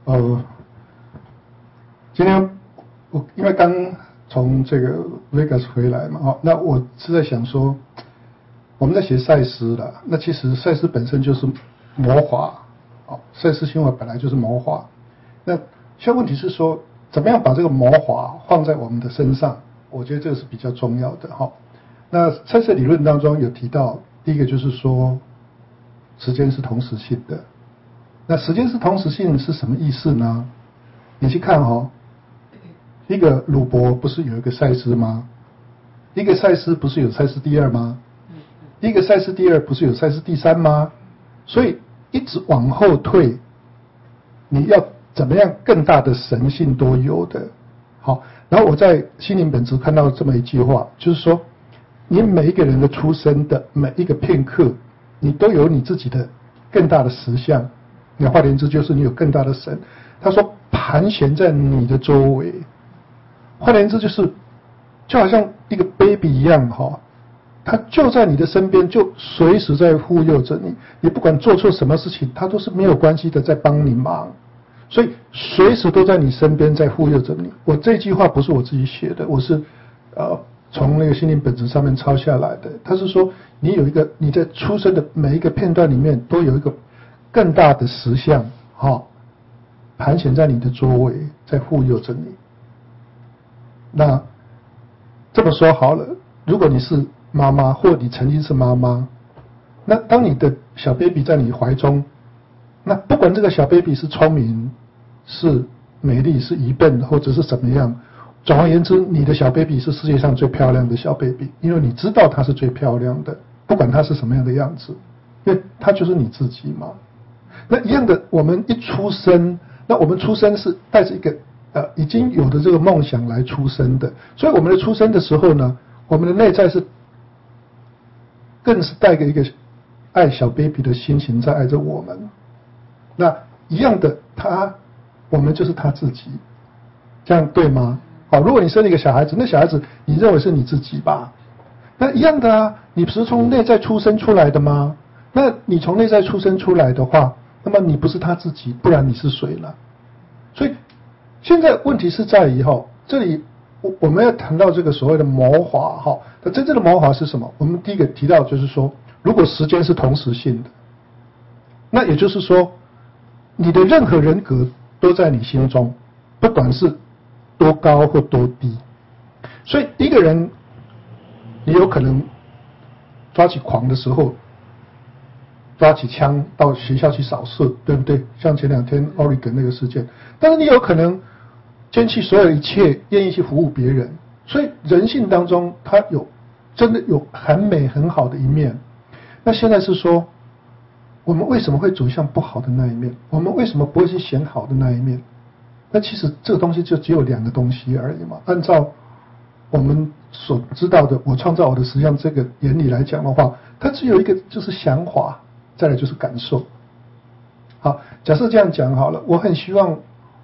今天我因为刚从这个 Vegas 回来嘛，那我是在想说，我们在学赛斯啦，那其实赛斯本身就是魔法，赛斯心法本来就是魔法。那现在问题是说，怎么样把这个魔法放在我们的身上？我觉得这个是比较重要的哈。那赛斯理论当中有提到，第一个就是说，时间是同时性的。那时间是同时性是什么意思呢？你去看一个鲁伯不是有一个赛斯吗？一个赛斯不是有赛斯第二吗？一个赛斯第二不是有赛斯第三吗？所以一直往后退，你要怎么样更大的神性都有的。好，然后我在心灵本质看到这么一句话，就是说，你每一个人的出生的每一个片刻，你都有你自己的更大的实相。那换言之，就是你有更大的神。他说盘旋在你的周围，换言之就是就好像一个 baby 一样他就在你的身边，就随时在护佑着你。你不管做错什么事情，他都是没有关系的，在帮你忙。所以随时都在你身边，在护佑着你。我这句话不是我自己写的，我是从那个心灵本质上面抄下来的。他是说，你在出生的每一个片段里面，都有一个更大的实相盘旋在你的周围，在护佑着你。那这么说好了，如果你是妈妈，或你曾经是妈妈，那当你的小 baby 在你怀中，那不管这个小 baby 是聪明、是美丽、是愚笨，或者是怎么样，总而言之，你的小 baby 是世界上最漂亮的小 baby， 因为你知道她是最漂亮的，不管她是什么样的样子，因为她就是你自己嘛。那一样的，我们一出生，那我们出生是带着一个已经有的这个梦想来出生的，所以我们的出生的时候呢，我们的内在是更是带着一个爱小 baby 的心情在爱着我们。那一样的，我们就是他自己，这样对吗？好，如果你生了一个小孩子，那小孩子你认为是你自己吧？那一样的啊，你不是从内在出生出来的吗？那你从内在出生出来的话，那么你不是他自己，不然你是谁呢？所以现在问题是在于这里我们要谈到这个所谓的魔法那真正的魔法是什么？我们第一个提到就是说，如果时间是同时性的，那也就是说，你的任何人格都在你心中，不管是多高或多低。所以一个人，你有可能抓起狂的时候，抓起枪到学校去扫射，对不对？像前2天 Oregon 那个事件。但是你有可能坚弃所有一切，愿意去服务别人。所以人性当中，它真的有很美很好的一面。那现在是说，我们为什么会走向不好的那一面？我们为什么不会去选好的那一面？那其实这个东西就只有2个东西而已嘛。按照我们所知道的，我创造我的实相这个原理来讲的话，它只有一个，就是想法，再来就是感受。好，假设这样讲好了，我很希望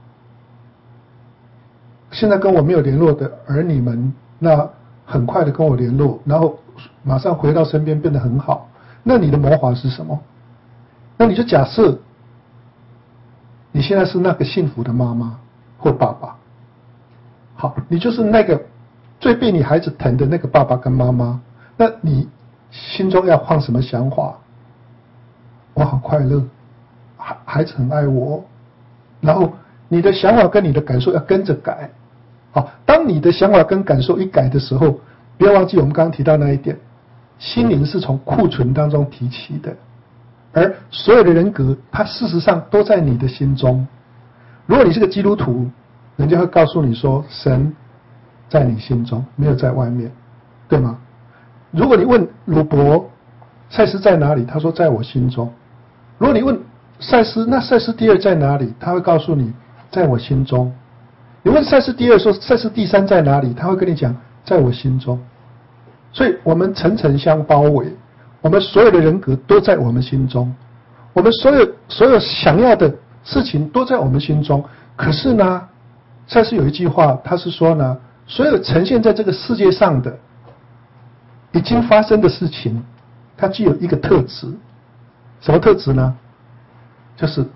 现在跟我没有联络的儿女们，那很快的跟我联络，然后马上回到身边，变得很好。那你的魔法是什么？那你就假设你现在是那个幸福的妈妈或爸爸，好，你就是那个最被你孩子疼的那个爸爸跟妈妈。那你心中要放什么想法？我好快乐，孩子很爱我，然后你的想法跟你的感受要跟着改。好，当你的想法跟感受一改的时候，不要忘记我们刚刚提到那一点，心灵是从库存当中提起的，而所有的人格，它事实上都在你的心中。如果你是个基督徒，人家会告诉你说，神在你心中，没有在外面，对吗？如果你问鲁伯，赛斯在哪里？他说在我心中。如果你问赛斯，那赛斯第二在哪里？他会告诉你，在我心中。你问赛斯第二说赛斯第三在哪里？他会跟你讲，在我心中。所以我们层层相包围，我们所有的人格都在我们心中，我们所有想要的事情都在我们心中。可是呢，赛斯有一句话，他是说呢，所有呈现在这个世界上的已经发生的事情，它具有一个特质。什么特质呢？就是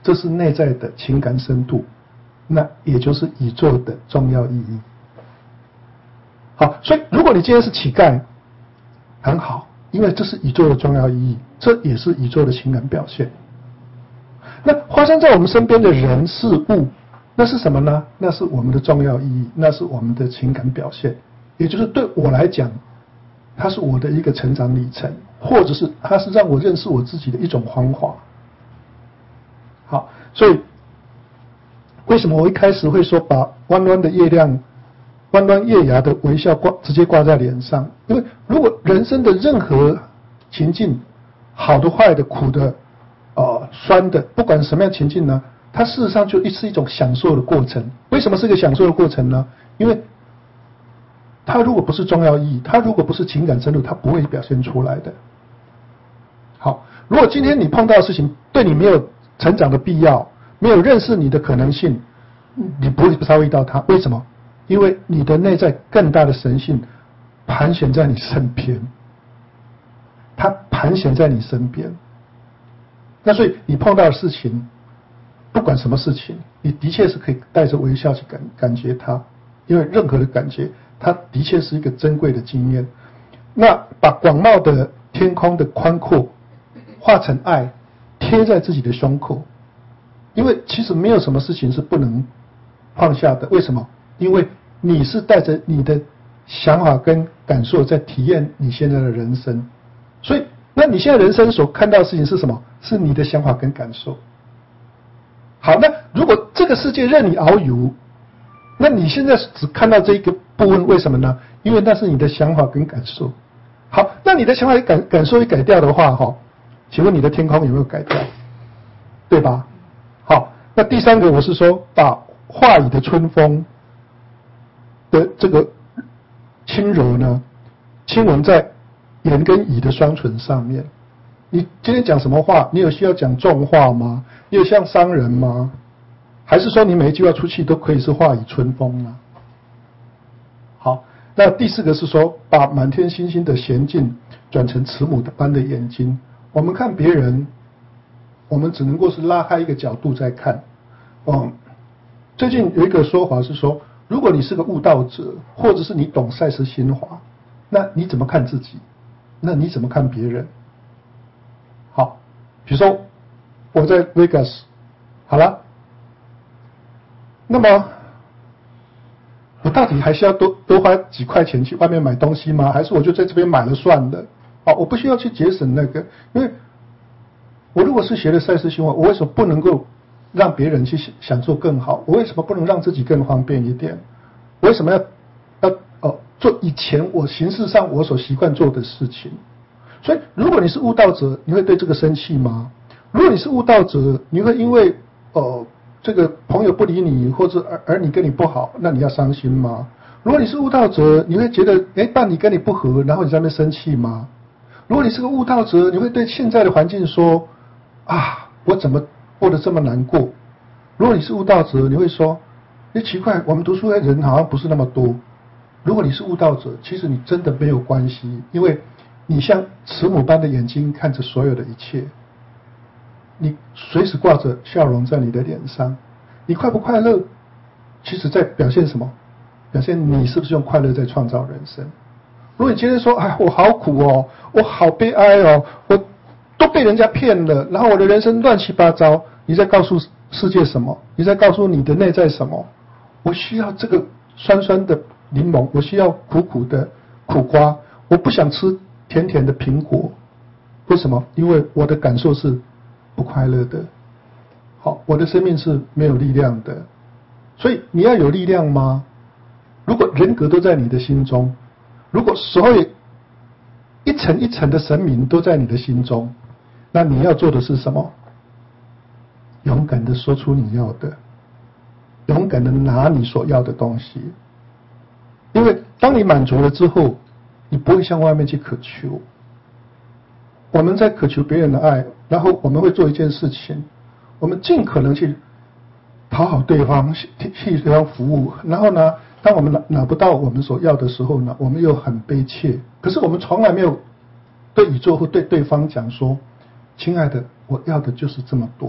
这是内在的情感深度，那也就是宇宙的重要意义。好，所以如果你今天是乞丐，很好，因为这是宇宙的重要意义，这也是宇宙的情感表现。那发生在我们身边的人事物，那是什么呢？那是我们的重要意义，那是我们的情感表现，也就是对我来讲，它是我的一个成长里程，或者是它是让我认识我自己的一种方法。好，所以为什么我一开始会说把弯弯的月亮、弯弯月牙的微笑直接挂在脸上？因为如果人生的任何情境，好的、坏的、苦的、酸的，不管什么样情境呢，它事实上就是一种享受的过程。为什么是一个享受的过程呢？因为它如果不是重要意义，它如果不是情感深度，它不会表现出来的。好，如果今天你碰到的事情对你没有成长的必要，没有认识你的可能性，你不会遭遇到它。为什么？因为你的内在更大的神性盘旋在你身边，它盘旋在你身边。那所以你碰到的事情，不管什么事情，你的确是可以带着微笑去感觉它，因为任何的感觉，它的确是一个珍贵的经验。那把广袤的天空的宽阔化成爱，贴在自己的胸口，因为其实没有什么事情是不能放下的。为什么？因为你是带着你的想法跟感受在体验你现在的人生，所以那你现在人生所看到的事情是什么？是你的想法跟感受。好，那如果这个世界任你遨游，那你现在只看到这一个部分，为什么呢？因为那是你的想法跟感受。好，那你的想法感受一改掉的话，请问你的天空有没有改掉？对吧？好，那第三个我是说，把话语的春风的这个轻柔呢，亲吻在言跟语的双唇上面。你今天讲什么话？你有需要讲重话吗？你有像商人吗？还是说你每一句话出去都可以是话语春风呢？好，那第四个是说，把满天星星的娴静转成慈母般的眼睛。我们看别人，我们只能够是拉开一个角度在看。最近有一个说法是说，如果你是个悟道者，或者是你懂赛斯心法，那你怎么看自己？那你怎么看别人？好，比如说我在 Vegas， 好了，那么我到底还是要多花几块钱去外面买东西吗？还是我就在这边买了算了？我不需要去节省那个，因为我如果是学了赛斯心法，我为什么不能够让别人去享受更好？我为什么不能让自己更方便一点？我为什么要做以前我形式上我所习惯做的事情？所以如果你是悟道者，你会对这个生气吗？如果你是悟道者，你会因为这个朋友不理你，或者儿女跟你不好，那你要伤心吗？如果你是悟道者，你会觉得伴侣跟你不合，然后你在那边生气吗？如果你是个悟道者，你会对现在的环境说我怎么过得这么难过？如果你是悟道者，你会说奇怪，我们读书的人好像不是那么多。如果你是悟道者，其实你真的没有关系，因为你像慈母般的眼睛看着所有的一切，你随时挂着笑容在你的脸上。你快不快乐？其实在表现什么？表现你是不是用快乐在创造人生？如果你今天说我好苦哦，我好悲哀哦，我都被人家骗了，然后我的人生乱七八糟，你在告诉世界什么？你在告诉你的内在什么？我需要这个酸酸的柠檬，我需要苦苦的苦瓜，我不想吃甜甜的苹果。为什么？因为我的感受是不快乐的。好，我的生命是没有力量的。所以你要有力量吗？如果人格都在你的心中，如果所有一层一层的神明都在你的心中，那你要做的是什么？勇敢的说出你要的，勇敢的拿你所要的东西。因为当你满足了之后，你不会向外面去渴求。我们在渴求别人的爱，然后我们会做一件事情，我们尽可能去讨好对方，替对方服务，然后呢，当我们拿不到我们所要的时候呢，我们又很悲切。可是我们从来没有对宇宙或对对方讲说，亲爱的，我要的就是这么多。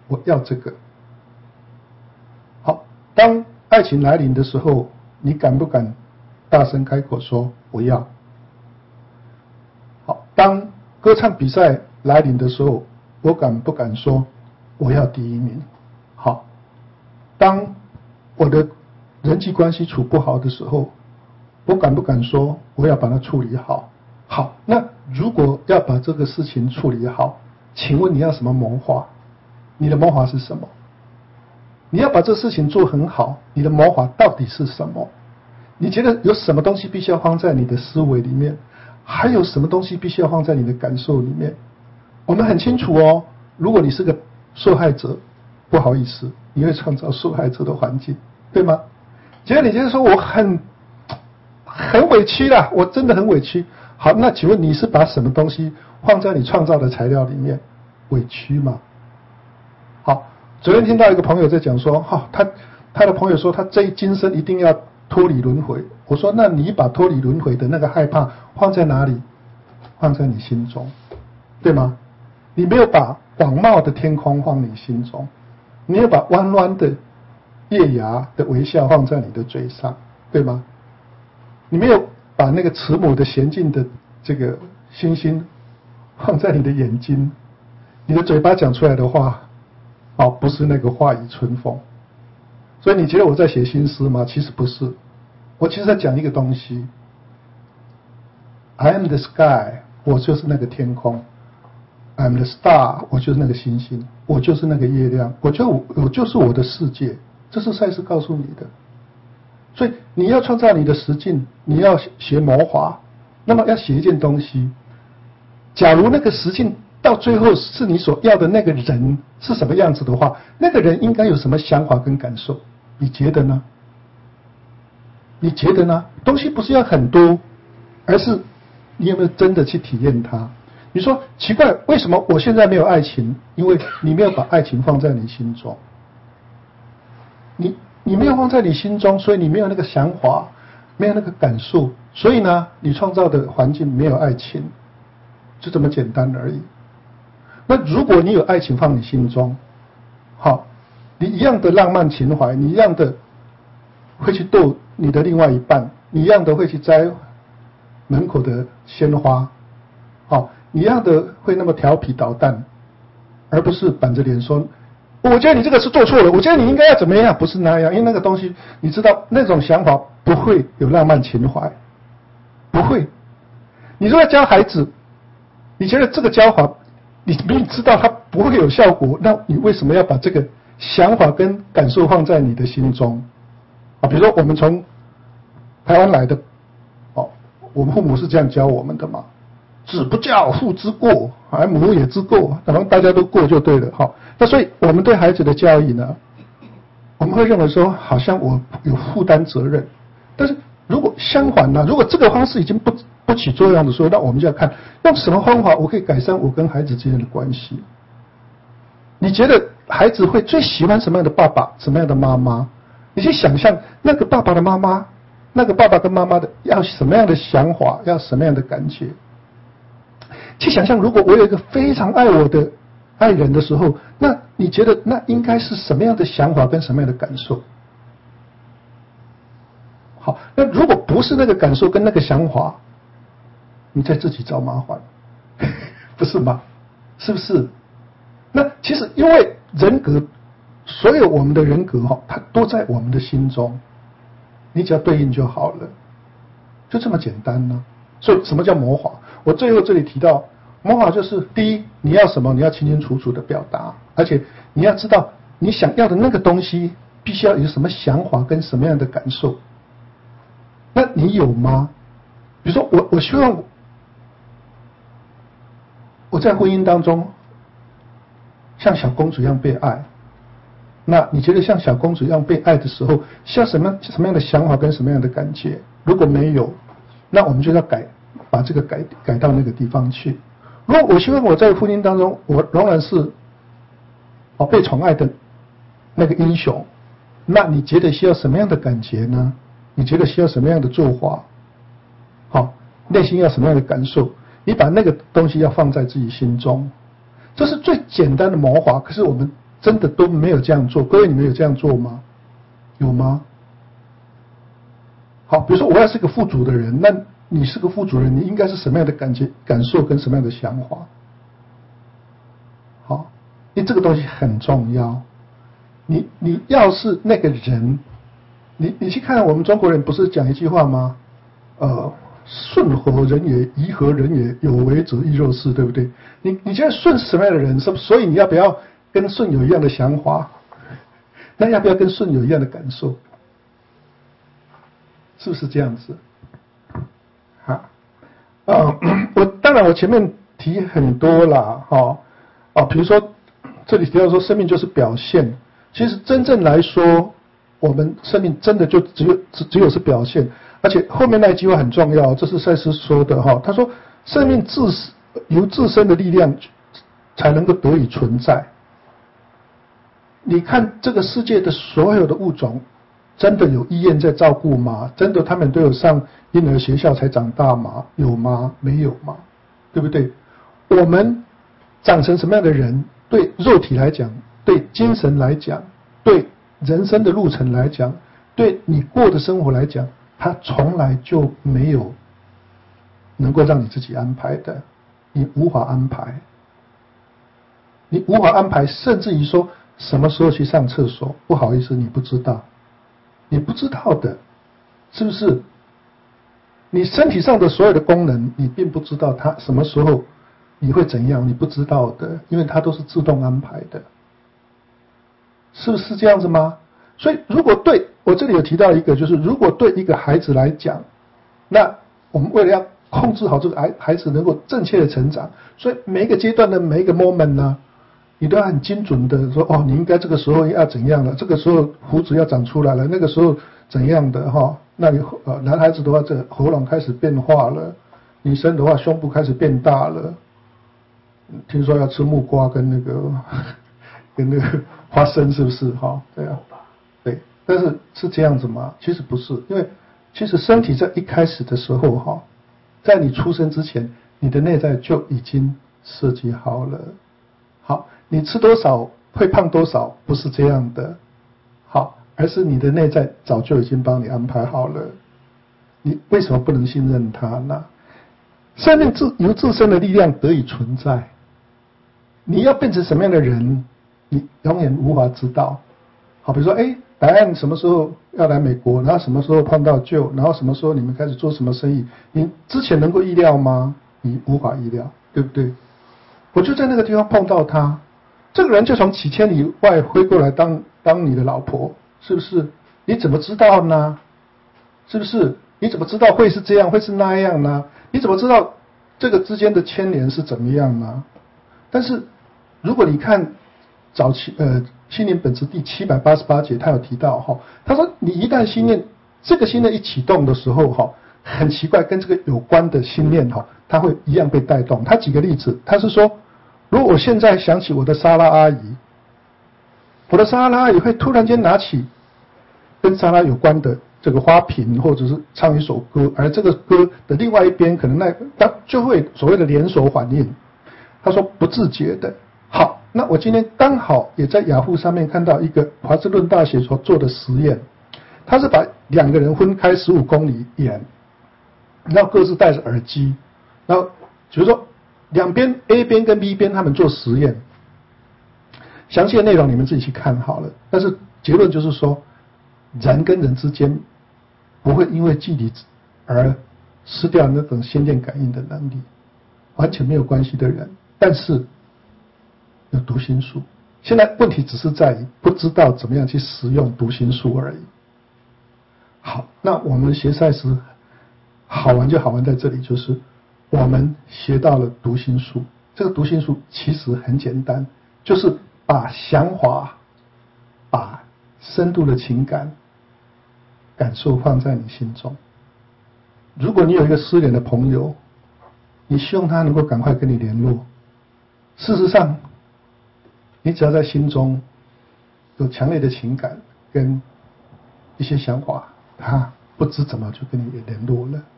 我要这个。好，当爱情来临的时候，你敢不敢大声开口说我要？好，当歌唱比赛来临的时候，我敢不敢说我要第一名？好，当我的人际关系处不好的时候，我敢不敢说我要把它处理好？好，那如果要把这个事情处理好，请问你要什么谋划？你的谋划是什么？你要把这事情做很好，你的谋划到底是什么？你觉得有什么东西必须要放在你的思维里面？还有什么东西必须要放在你的感受里面？我们很清楚哦，如果你是个受害者，不好意思，你会创造受害者的环境，对吗？结果你觉得说我很委屈啦，我真的很委屈。好，那请问你是把什么东西放在你创造的材料里面？委屈吗？好，昨天听到一个朋友在讲说，他的朋友说他这一今生一定要脱离轮回。我说，那你把脱离轮回的那个害怕放在哪里？放在你心中，对吗？你没有把广袤的天空放你心中，你没有把弯弯的月牙的微笑放在你的嘴上，对吗？你没有把那个慈母的娴静的这个星星放在你的眼睛，你的嘴巴讲出来的话，不是那个画意春风。所以你觉得我在写新诗吗？其实不是，我其实在讲一个东西。I am the sky， 我就是那个天空。I am the star， 我就是那个星星，我就是那个月亮，我就是我的世界。这是赛斯告诉你的。所以你要创造你的实境，你要学谋划，那么要写一件东西。假如那个实境到最后是你所要的那个人是什么样子的话，那个人应该有什么想法跟感受？你觉得呢？你觉得呢？东西不是要很多，而是你有没有真的去体验它？你说奇怪，为什么我现在没有爱情？因为你没有把爱情放在你心中。你没有放在你心中，所以你没有那个想法，没有那个感受，所以呢，你创造的环境没有爱情，就这么简单而已。那如果你有爱情放你心中，好，你一样的浪漫情怀，你一样的会去逗你的另外一半，你一样的会去摘门口的鲜花，好，你一样的会那么调皮捣蛋，而不是板着脸说我觉得你这个是做错了，我觉得你应该要怎么样，不是那样。因为那个东西你知道，那种想法不会有浪漫情怀，不会。你如果教孩子，你觉得这个教法你明明知道它不会有效果，那你为什么要把这个想法跟感受放在你的心中？比如说我们从台湾来的，我们父母是这样教我们的嘛，子不教父之过，母也之过，然后大家都过就对了。那所以我们对孩子的教育呢，我们会认为说好像我有负担责任，但是如果相反呢，如果这个方式已经不起作用的时候，那我们就要看用什么方法我可以改善我跟孩子之间的关系。你觉得孩子会最喜欢什么样的爸爸，什么样的妈妈？你去想象那个爸爸的妈妈，那个爸爸跟妈妈的要什么样的想法，要什么样的感觉？去想象如果我有一个非常爱我的爱人的时候，那你觉得那应该是什么样的想法跟什么样的感受？好，那如果不是那个感受跟那个想法，你再自己找麻烦，不是吗？是不是？那其实因为人格，所有我们的人格它都在我们的心中，你只要对应就好了，就这么简单呢。所以什么叫魔法？我最后这里提到，魔法就是第一，你要什么，你要清清楚楚的表达，而且你要知道你想要的那个东西必须要有什么想法跟什么样的感受。那你有吗？比如说我希望我在婚姻当中像小公主一样被爱，那你觉得像小公主一样被爱的时候，需要什么样的想法跟什么样的感觉？如果没有，那我们就要把这个改到那个地方去。如果我希望我在婚姻当中，我仍然是被宠爱的那个英雄，那你觉得需要什么样的感觉呢？你觉得需要什么样的做法？内心要什么样的感受？你把那个东西要放在自己心中，这是最简单的魔法。可是我们真的都没有这样做。各位，你们有这样做吗？有吗？好，比如说我要是个副主的人，那你是个副主人，你应该是什么样的感受跟什么样的想法？好，因为这个东西很重要。你要是那个人，你去看我们中国人不是讲一句话吗？顺何人也，宜何人也，有为者亦若是，对不对？你现在顺是什么样的人？所以你要不要跟顺有一样的想法？那要不要跟顺有一样的感受？是不是这样子？好，当然我前面提很多啦，比如说这里提到说生命就是表现，其实真正来说，我们生命真的就只有是表现，而且后面那一句话很重要，这是赛斯说的哈，他说生命由自身的力量才能够得以存在。你看这个世界的所有的物种，真的有医院在照顾吗？真的他们都有上婴儿学校才长大吗？有吗？没有吗？对不对？我们长成什么样的人，对肉体来讲，对精神来讲，对人生的路程来讲，对你过的生活来讲，它从来就没有能够让你自己安排的，你无法安排，你无法安排，甚至于说什么时候去上厕所，不好意思，你不知道，你不知道的，是不是？你身体上的所有的功能，你并不知道它什么时候你会怎样，你不知道的，因为它都是自动安排的，是不是这样子吗？所以如果对我这里有提到一个，就是如果对一个孩子来讲，那我们为了要控制好这个孩子能够正确的成长，所以每一个阶段的每一个 moment 呢，你都要很精准的说，你应该这个时候要怎样了，这个时候胡子要长出来了，那个时候怎样的那你男孩子的话，这喉咙开始变化了，女生的话胸部开始变大了，听说要吃木瓜跟那个花生，是不是对啊，对，但是是这样子吗？其实不是，因为其实身体在一开始的时候在你出生之前，你的内在就已经设计好了。好，你吃多少会胖多少，不是这样的，而是你的内在早就已经帮你安排好了。你为什么不能信任它呢？生命由自身的力量得以存在，你要变成什么样的人，你永远无法知道。好，比如说，答案什么时候要来美国，然后什么时候碰到Joe，然后什么时候你们开始做什么生意，你之前能够预料吗？你无法预料，对不对？我就在那个地方碰到他，这个人就从几千里外飞过来当你的老婆，是不是？你怎么知道呢？是不是？你怎么知道会是这样，会是那样呢？你怎么知道这个之间的牵连是怎么样呢？但是如果你看早期心灵本质第788节，他有提到他说你一旦这个心念一启动的时候很奇怪，跟这个有关的心念它会一样被带动。他举个例子，他是说，如果我现在想起我的莎拉阿姨，我的莎拉阿姨会突然间拿起跟莎拉有关的这个花瓶，或者是唱一首歌，而这个歌的另外一边可能它就会所谓的连锁反应。他说不自觉的。好，那我今天刚好也在雅虎上面看到一个华盛顿大学所做的实验，他是把2个人分开15公里远，然后各自戴着耳机，然后比如说两边 A 边跟 B 边他们做实验，详细的内容你们自己去看好了。但是结论就是说，人跟人之间不会因为距离而失掉那种心电感应的能力，完全没有关系的人，但是有读心术。现在问题只是在于不知道怎么样去使用读心术而已。好，那我们学赛斯好玩就好玩在这里，就是我们学到了读心术。这个读心术其实很简单，就是把想法、把深度的情感感受放在你心中。如果你有一个失联的朋友，你希望他能够赶快跟你联络，事实上你只要在心中有强烈的情感跟一些想法，他不知怎么就跟你联络了。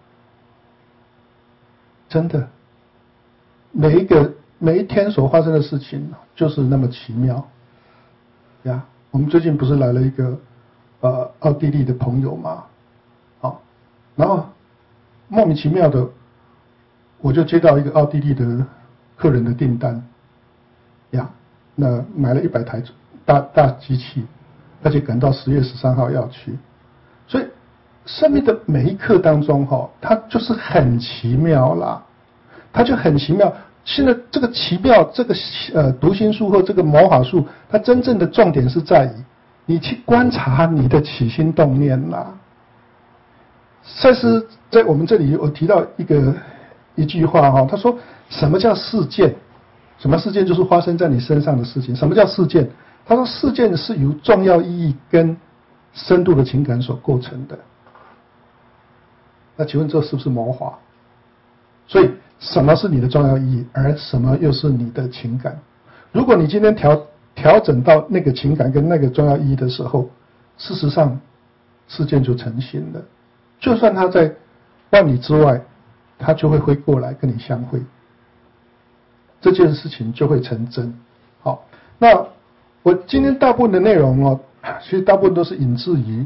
真的，每一天所发生的事情就是那么奇妙。 呀。我们最近不是来了一个奥地利的朋友嘛，好，然后莫名其妙的我就接到一个奥地利的客人的订单，呀，那买了100台大机器，而且赶到10月13号要去，所以生命的每一刻当中它就是很奇妙啦，它就很奇妙。现在这个奇妙，这个读心术或这个魔法术，它真正的重点是在于你去观察你的起心动念啦。赛斯在我们这里我提到一句话他说什么叫事件？什么事件？就是发生在你身上的事情。什么叫事件？他说事件是由重要意义跟深度的情感所构成的。那请问这是不是魔法？所以什么是你的重要意义，而什么又是你的情感？如果你今天调整到那个情感跟那个重要意义的时候，事实上事件就成型了。就算他在万里之外，他就会飞过来跟你相会，这件事情就会成真。好，那我今天大部分的内容其实大部分都是引自于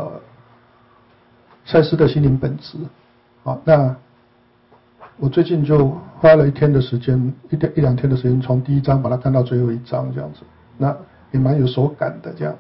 赛斯的心灵本质。好，那我最近就花了1天的时间，一两天的时间，从第1章把它看到最后1章这样子，那也蛮有手感的这样。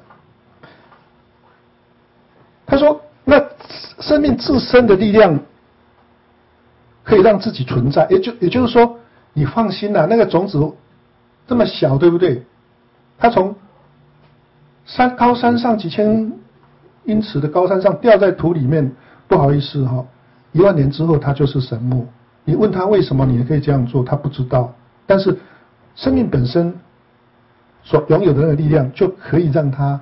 他说，那生命自身的力量可以让自己存在，也就是说，你放心啦，那个种子这么小，对不对？它从高山上几千英尺的高山上掉在土里面，不好意思1万年之后它就是神木。你问他为什么你可以这样做，他不知道。但是生命本身所拥有的那个力量，就可以让他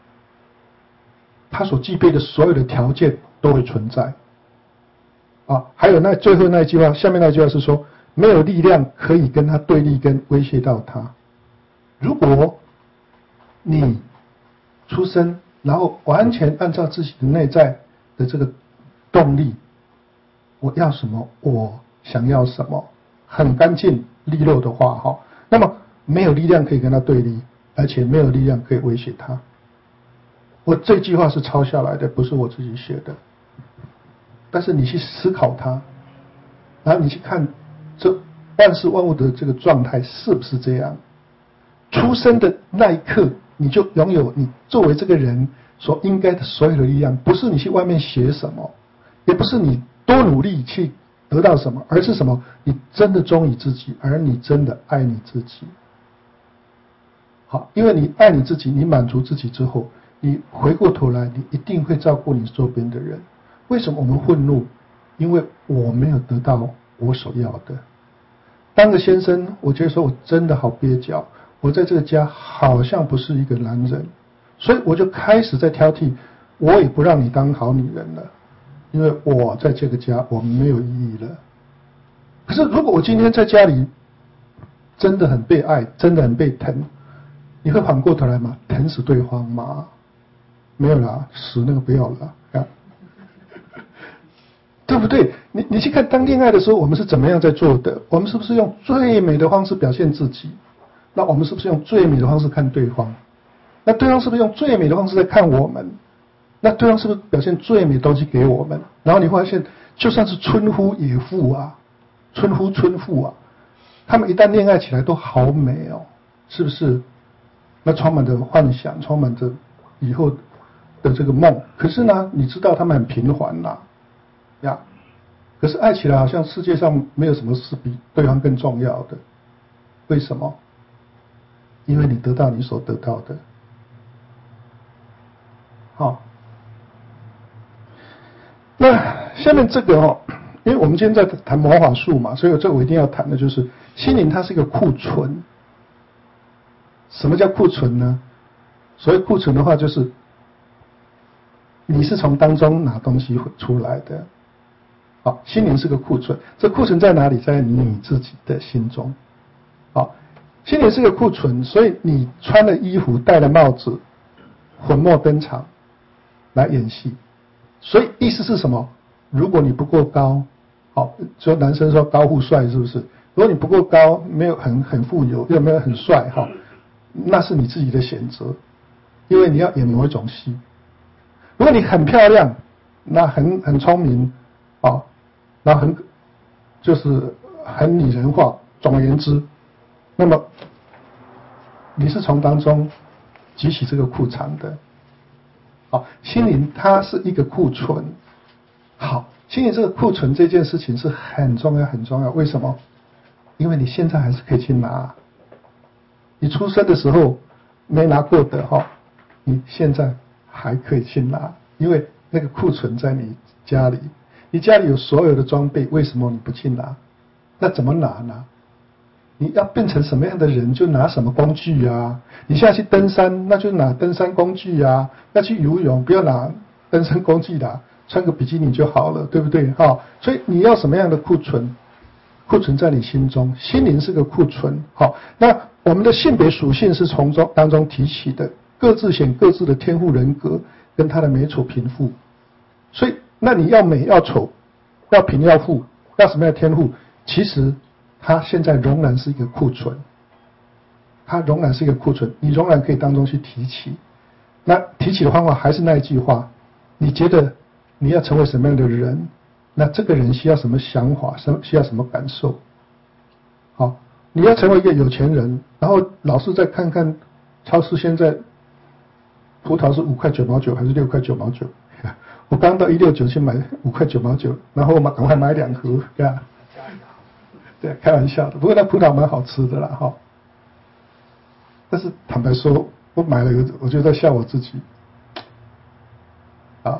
所具备的所有的条件都会存在。还有最后那一句话，下面那一句话是说，没有力量可以跟他对立跟威胁到他。如果你出生，然后完全按照自己的内在的这个动力，我要什么，我想要什么，很干净利落的话那么没有力量可以跟他对立，而且没有力量可以威胁他。我这句话是抄下来的，不是我自己写的。但是你去思考它，然后你去看这万事万物的这个状态是不是这样？出生的那一刻，你就拥有你作为这个人所应该的所有的力量，不是你去外面学什么，也不是你多努力去得到什么，而是什么？你真的忠于自己，而你真的爱你自己。好，因为你爱你自己，你满足自己之后，你回过头来，你一定会照顾你周边的人。为什么我们愤怒？因为我没有得到我所要的。当个先生，我觉得说我真的好蹩脚，我在这个家好像不是一个男人，所以我就开始在挑剔，我也不让你当好女人了，因为我在这个家我没有意义了。可是如果我今天在家里真的很被爱，真的很被疼，你会反过头来吗？疼死对方吗？没有啦，死那个不要了对不对？你去看，当恋爱的时候，我们是怎么样在做的？我们是不是用最美的方式表现自己？那我们是不是用最美的方式看对方？那对方是不是用最美的方式在看我们？那对方是不是表现最美的东西给我们？然后你发现，就算是村夫野妇啊，村夫村妇啊，他们一旦恋爱起来都好美哦，是不是？那充满着幻想，充满着以后的这个梦。可是呢，你知道他们很平凡啦。可是爱起来好像世界上没有什么事比对方更重要的。为什么？因为你得到你所得到的。好，那下面这个因为我们今天在谈魔法术嘛，所以这我一定要谈的就是心灵，它是一个库存。什么叫库存呢？所谓库存的话，就是你是从当中拿东西出来的。好，心灵是个库存，这库存在哪里？在你自己的心中。好，心灵是个库存，所以你穿了衣服，戴了帽子，粉墨登场来演戏。所以意思是什么？如果你不够高，好，所以男生说高富帅是不是？如果你不够高，没有很富有，又没有很帅那是你自己的选择。 因为你要演某一种戏。如果你很漂亮，那很聪明，哦，然后就是很拟人化。总而言之，那么你是从当中汲取这个库藏的。好，心灵它是一个库存。好，心灵这个库存这件事情是很重要很重要。为什么？因为你现在还是可以去拿。你出生的时候没拿过的哈，你现在还可以去拿，因为那个库存在你家里，你家里有所有的装备，为什么你不去拿？那怎么拿呢？你要变成什么样的人，就拿什么工具啊？你现在去登山，那就拿登山工具啊；要去游泳，不要拿登山工具啦，穿个比基尼就好了，对不对？哈，所以你要什么样的库存？库存在你心中，心灵是个库存。好，那我们的性别属性是从当中提起的，各自显各自的天赋人格跟他的美丑贫富。所以，那你要美要丑，要贫要富，要什么样的天赋？其实它现在仍然是一个库存，它仍然是一个库存，你仍然可以当中去提起。那提起的方法还是那一句话，你觉得你要成为什么样的人？那这个人需要什么想法？需要什么感受？好，你要成为一个有钱人，然后老是再看看超市现在葡萄是5块9毛9还是6块9毛9？我刚到169去买5块9毛9，然后我赶快买2盒，对吧？对，开玩笑的。不过那葡萄蛮好吃的啦，哈。但是坦白说，我买了我就在笑我自己。啊，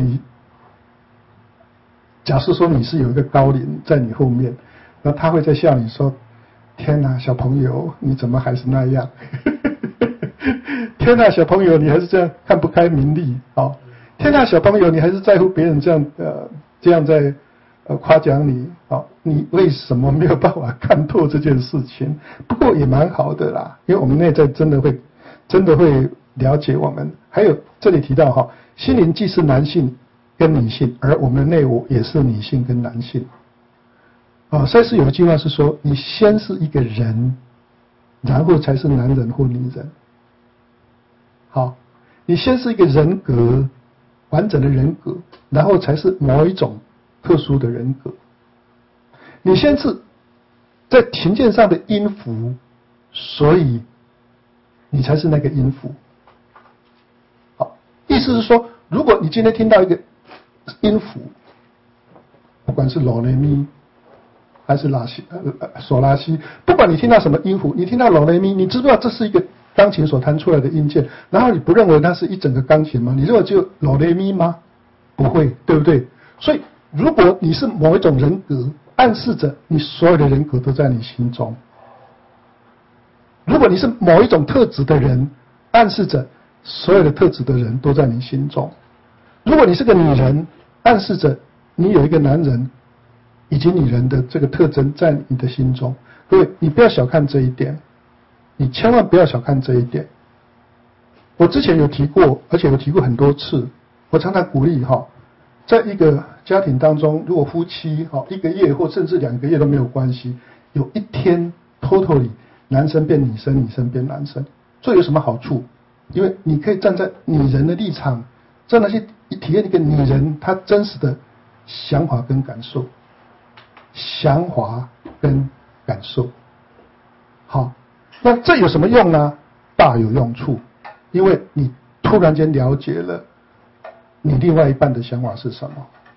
假设说你是有一个高龄在你后面，那他会在笑你说：“天哪，小朋友，你怎么还是那样？”天哪，小朋友，你还是这样看不开名利啊！哦，天哪，小朋友，你还是在乎别人这样在夸奖你啊！哦，你为什么没有办法看透这件事情？不过也蛮好的啦，因为我们内在真的会了解我们。还有这里提到哈，心灵既是男性跟女性，而我们的内我也是女性跟男性。啊，赛斯有一句话是说，你先是一个人，然后才是男人或女人。好，你先是一个人格，完整的人格，然后才是某一种特殊的人格。你先是在琴键上的音符，所以你才是那个音符。好，意思是说，如果你今天听到一个音符，不管是哆来咪还是索拉西，不管你听到什么音符，你听到哆来咪，你知不知道这是一个钢琴所弹出来的音键？然后你不认为它是一整个钢琴吗？你认为只有哆来咪吗？不会，对不对？所以，如果你是某一种人格，暗示着你所有的人格都在你心中；如果你是某一种特质的人，暗示着所有的特质的人都在你心中；如果你是个女人，暗示着你有一个男人以及女人的这个特征在你的心中。各位，你不要小看这一点，你千万不要小看这一点。我之前有提过，而且有提过很多次。我常常鼓励哈，在一个家庭当中，如果夫妻1个月或甚至2个月都没有关系，有一天 totally 男生变女生，女生变男生，这有什么好处？因为你可以站在女人的立场，站在去体验一个女人她真实的想法跟感受，想法跟感受。好，那这有什么用呢？大有用处，因为你突然间了解了你另外一半的想法是什么。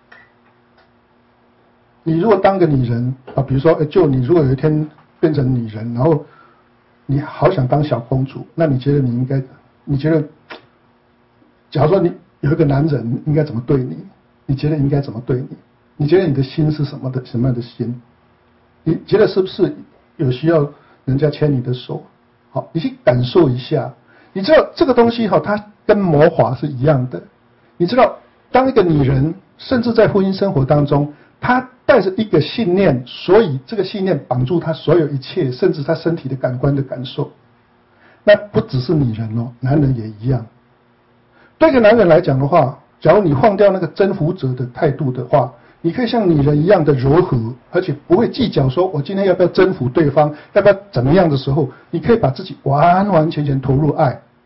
你如果当个女人啊，比如说就你如果有一天变成女人，然后你好想当小公主，那你觉得你觉得假如说你有一个男人应该怎么对你？你觉得应该怎么对你？你觉得你的心是什么样的心？你觉得是不是有需要人家牵你的手？好，你去感受一下。你知道这个东西它跟魔法是一样的。你知道，当一个女人，甚至在婚姻生活当中，她带着一个信念，所以这个信念绑住她所有一切，甚至她身体的感官的感受。那不只是女人哦，男人也一样。对一个男人来讲的话，假如你放掉那个征服者的态度的话，你可以像女人一样的柔和，而且不会计较说我今天要不要征服对方，要不要怎么样的时候，你可以把自己完完全全投入爱。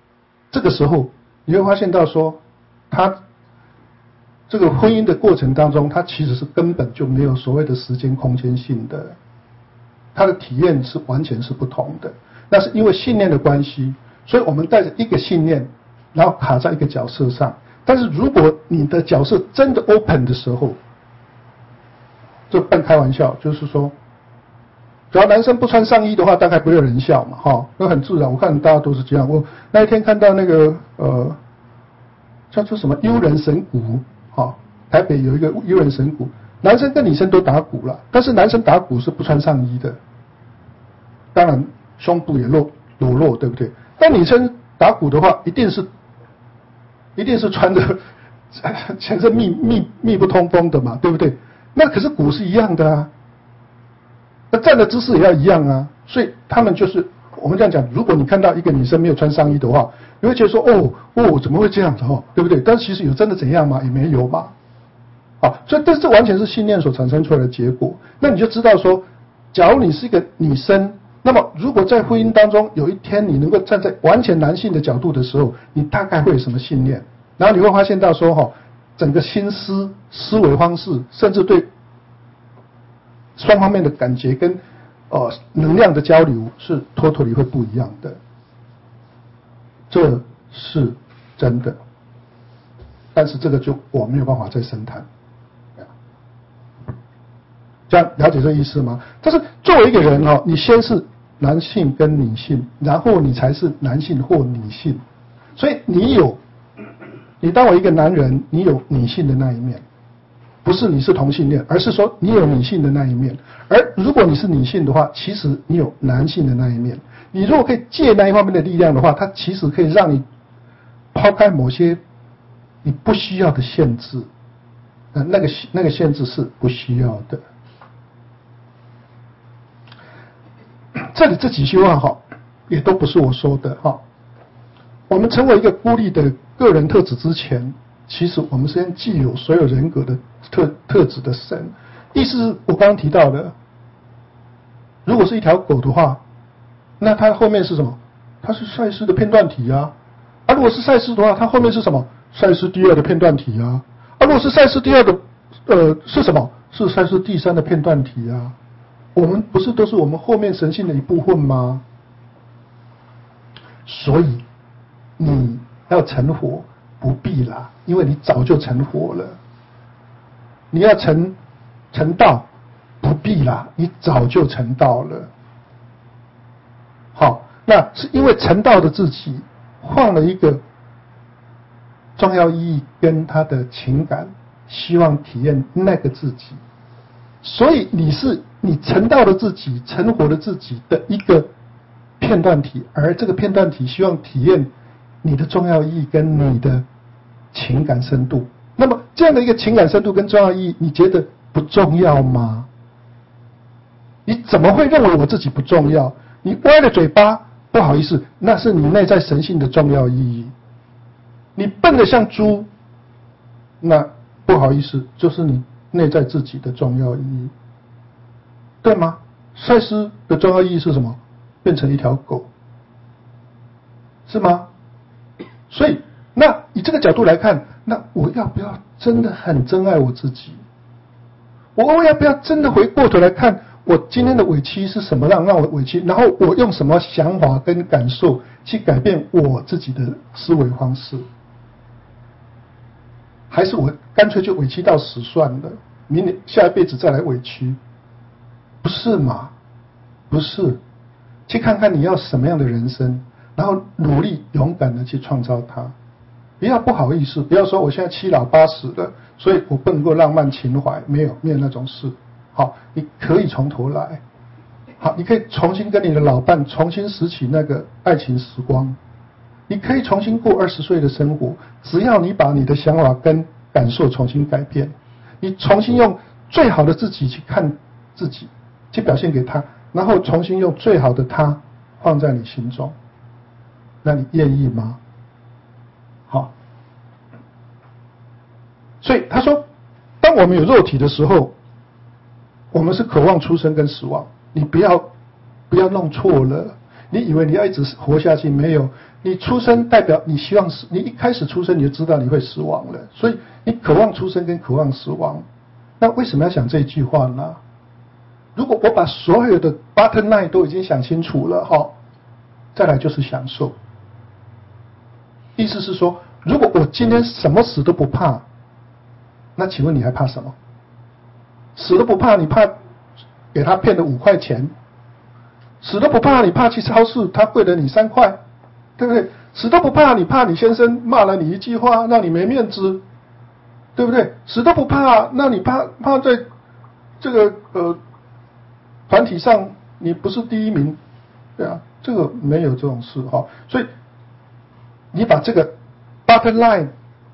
这个时候你会发现到说，他这个婚姻的过程当中，他其实是根本就没有所谓的时间空间性的，他的体验是完全是不同的。那是因为信念的关系，所以我们带着一个信念，然后卡在一个角色上。但是如果你的角色真的 open 的时候，这半开玩笑，就是说，只要男生不穿上衣的话，大概不会有人笑嘛，哈，那很自然。我看大家都是这样。我那一天看到那个叫做什么优人神鼓，哈，台北有一个优人神鼓，男生跟女生都打鼓了，但是男生打鼓是不穿上衣的，当然胸部也裸露，对不对？但女生打鼓的话，一定是穿着全身密不通风的嘛，对不对？那可是鼓是一样的啊，那站的姿势也要一样啊，所以他们就是我们这样讲，如果你看到一个女生没有穿上衣的话，你会觉得说哦怎么会这样子哦，对不对？但是其实有真的怎样吗？也没有嘛，啊，所以这完全是信念所产生出来的结果。那你就知道说，假如你是一个女生，那么如果在婚姻当中有一天你能够站在完全男性的角度的时候，你大概会有什么信念？然后你会发现到说整个心思、思维方式，甚至对双方面的感觉跟能量的交流是totally会不一样的，这是真的。但是这个就我没有办法再深谈，这样了解这意思吗？但是作为一个人你先是男性跟女性，然后你才是男性或女性，所以你当为一个男人，你有女性的那一面，不是你是同性恋，而是说你有女性的那一面。而如果你是女性的话，其实你有男性的那一面。你如果可以借那一方面的力量的话，它其实可以让你抛开某些你不需要的限制，那个限制是不需要的。这里这几句话也都不是我说的我们成为一个孤立的个人特质之前，其实我们先具有所有人格的特质的神。意思是我刚刚提到的，如果是一条狗的话，那它后面是什么？它是赛斯的片段体啊。如果是赛斯的话，它后面是什么？赛斯第二的片段体啊。如果是赛斯第二的是什么？是赛斯第三的片段体啊。我们不是都是我们后面神性的一部分吗？所以你要成佛不必啦，因为你早就成佛了。你要成道不必啦，你早就成道了。好，那是因为成道的自己换了一个重要意义跟他的情感，希望体验那个自己，所以你成道的自己，成活的自己的一个片段体，而这个片段体希望体验你的重要意义跟你的情感深度。那么这样的一个情感深度跟重要意义，你觉得不重要吗？你怎么会认为我自己不重要？你歪了嘴巴，不好意思，那是你内在神性的重要意义。你笨得像猪，那不好意思，就是你内在自己的重要意义，对吗？赛斯的重要意义是什么？变成一条狗，是吗？所以那以这个角度来看，那我要不要真的很珍爱我自己？我要不要真的回过头来看我今天的委屈是什么让我委屈，然后我用什么想法跟感受去改变我自己的思维方式？还是我干脆就委屈到死算了，明年下一辈子再来委屈？不是嘛？不是，去看看你要什么样的人生，然后努力勇敢的去创造它。不要不好意思，不要说我现在七老八十了，所以我不能够浪漫情怀，没有那种事。好，你可以从头来。好，你可以重新跟你的老伴重新拾起那个爱情时光，你可以重新过20岁的生活，只要你把你的想法跟感受重新改变，你重新用最好的自己去看自己，去表现给他，然后重新用最好的他放在你心中，那你愿意吗？好，所以他说，当我们有肉体的时候，我们是渴望出生跟死亡。你不要弄错了， 你以为你要一直活下去？没有，你出生代表你希望死，你一开始出生你就知道你会死亡了，所以你渴望出生跟渴望死亡。那为什么要想这句话呢？如果我把所有的 bottom line 都已经想清楚了哈，再来就是享受。意思是说，如果我今天什么死都不怕，那请问你还怕什么？死都不怕，你怕给他骗了5块钱？死都不怕，你怕去超市他贵了你3块，对不对？死都不怕，你怕你先生骂了你一句话让你没面子，对不对？死都不怕，那你怕在这个团体上你不是第一名，对啊，这个没有这种事哈。所以你把这个 bottom line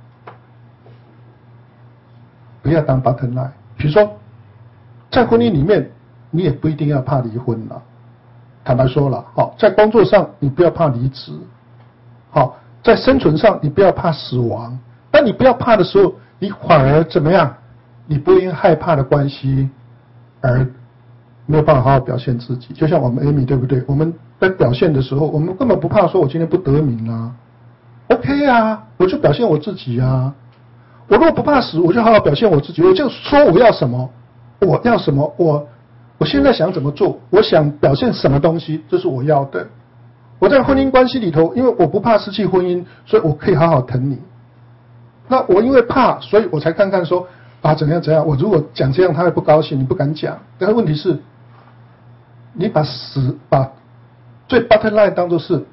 不要当 bottom line。比如说在婚姻里面，你也不一定要怕离婚了。坦白说了，好，在工作上你不要怕离职，好，在生存上你不要怕死亡。当你不要怕的时候，你反而怎么样？你不会因害怕的关系而没有办法好好表现自己。就像我们 Amy 对不对？我们在表现的时候，我们根本不怕说我今天不得名啊 ，OK 啊，我就表现我自己啊。我如果不怕死，我就好好表现我自己，我就说我要什么，我要什么，我现在想怎么做，我想表现什么东西，这是我要的。我在婚姻关系里头，因为我不怕失去婚姻，所以我可以好好疼你。那我因为怕，所以我才看看说啊怎样怎样。我如果讲这样，他会不高兴，你不敢讲。但是问题是，你把最 bottom line 当作是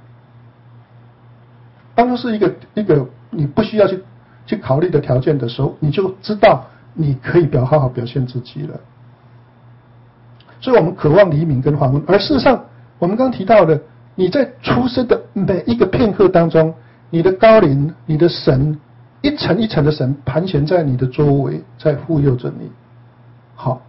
一个你不需要去考虑的条件的时候，你就知道你可以好好表现自己了。所以我们渴望黎明跟黄昏，而事实上，我们刚刚提到的，你在出生的每一个片刻当中，你的高灵、你的神，一层一层的神盘旋在你的周围，在护佑着你。好，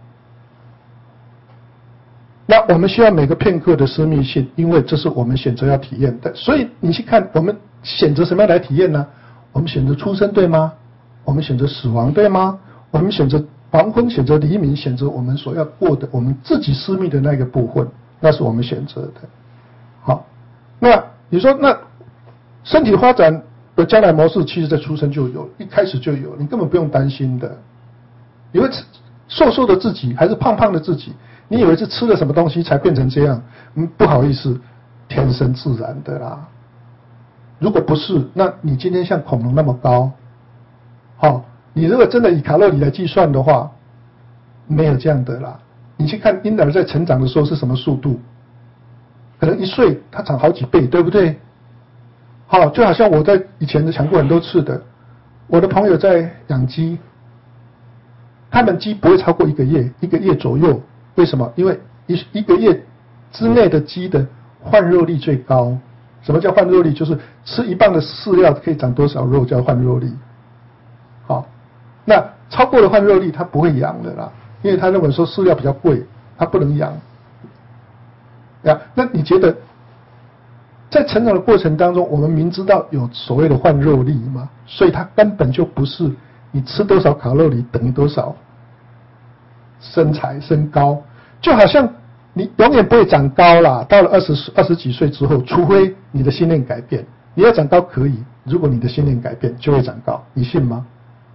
那我们需要每个片刻的私密性，因为这是我们选择要体验的。所以你去看，我们选择什么样来体验呢？我们选择出生对吗？我们选择死亡对吗？我们选择黄昏，选择黎明，选择我们所要过的我们自己私密的那个部分，那是我们选择的。好，那你说那身体发展的将来模式，其实在出生就有，一开始就有，你根本不用担心的。你会瘦瘦的自己还是胖胖的自己，你以为是吃了什么东西才变成这样？不好意思，天生自然的啦。如果不是，那你今天像恐龙那么高，好，你如果真的以卡路里来计算的话，没有这样的啦。你去看婴儿在成长的时候是什么速度，可能1岁他长好几倍，对不对？好，就好像我在以前讲过很多次的，我的朋友在养鸡，他们鸡不会超过1个月左右。为什么？因为一个月之内的鸡的换肉率最高。什么叫换肉率？就是吃1磅的饲料可以长多少肉，叫换肉率。好，那超过了换肉率，它不会养了啦，因为他认为说饲料比较贵，它不能养。那你觉得在成长的过程当中，我们明知道有所谓的换肉率嘛，所以它根本就不是你吃多少卡路里等于多少身材身高，就好像你永远不会长高啦。到了20几岁之后，除非你的信念改变，你要长高可以，如果你的信念改变，就会长高，你信吗？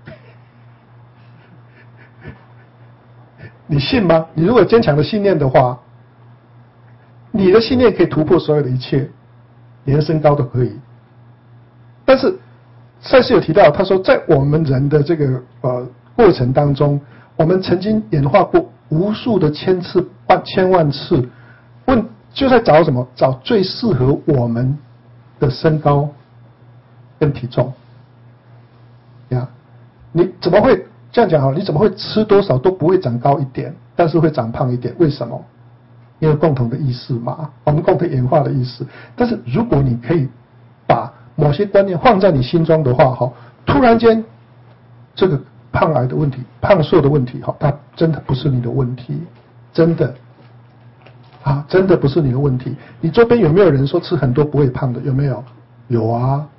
你信吗？你如果有坚强的信念的话，你的信念可以突破所有的一切，连身高都可以。但是赛斯有提到，他说在我们人的这个过程当中，我们曾经演化过无数的千万次，就在找什么？找最适合我们的身高跟体重呀。你怎么会这样讲好？你怎么会吃多少都不会长高一点，但是会长胖一点？为什么？因为共同的意识嘛，我们共同演化的意识。但是如果你可以把某些观念放在你心中的话，突然间这个胖矮的问题、胖瘦的问题，它真的不是你的问题，真的真的不是你的问题。你周边有没有人说吃很多不会胖的？有没有？有啊，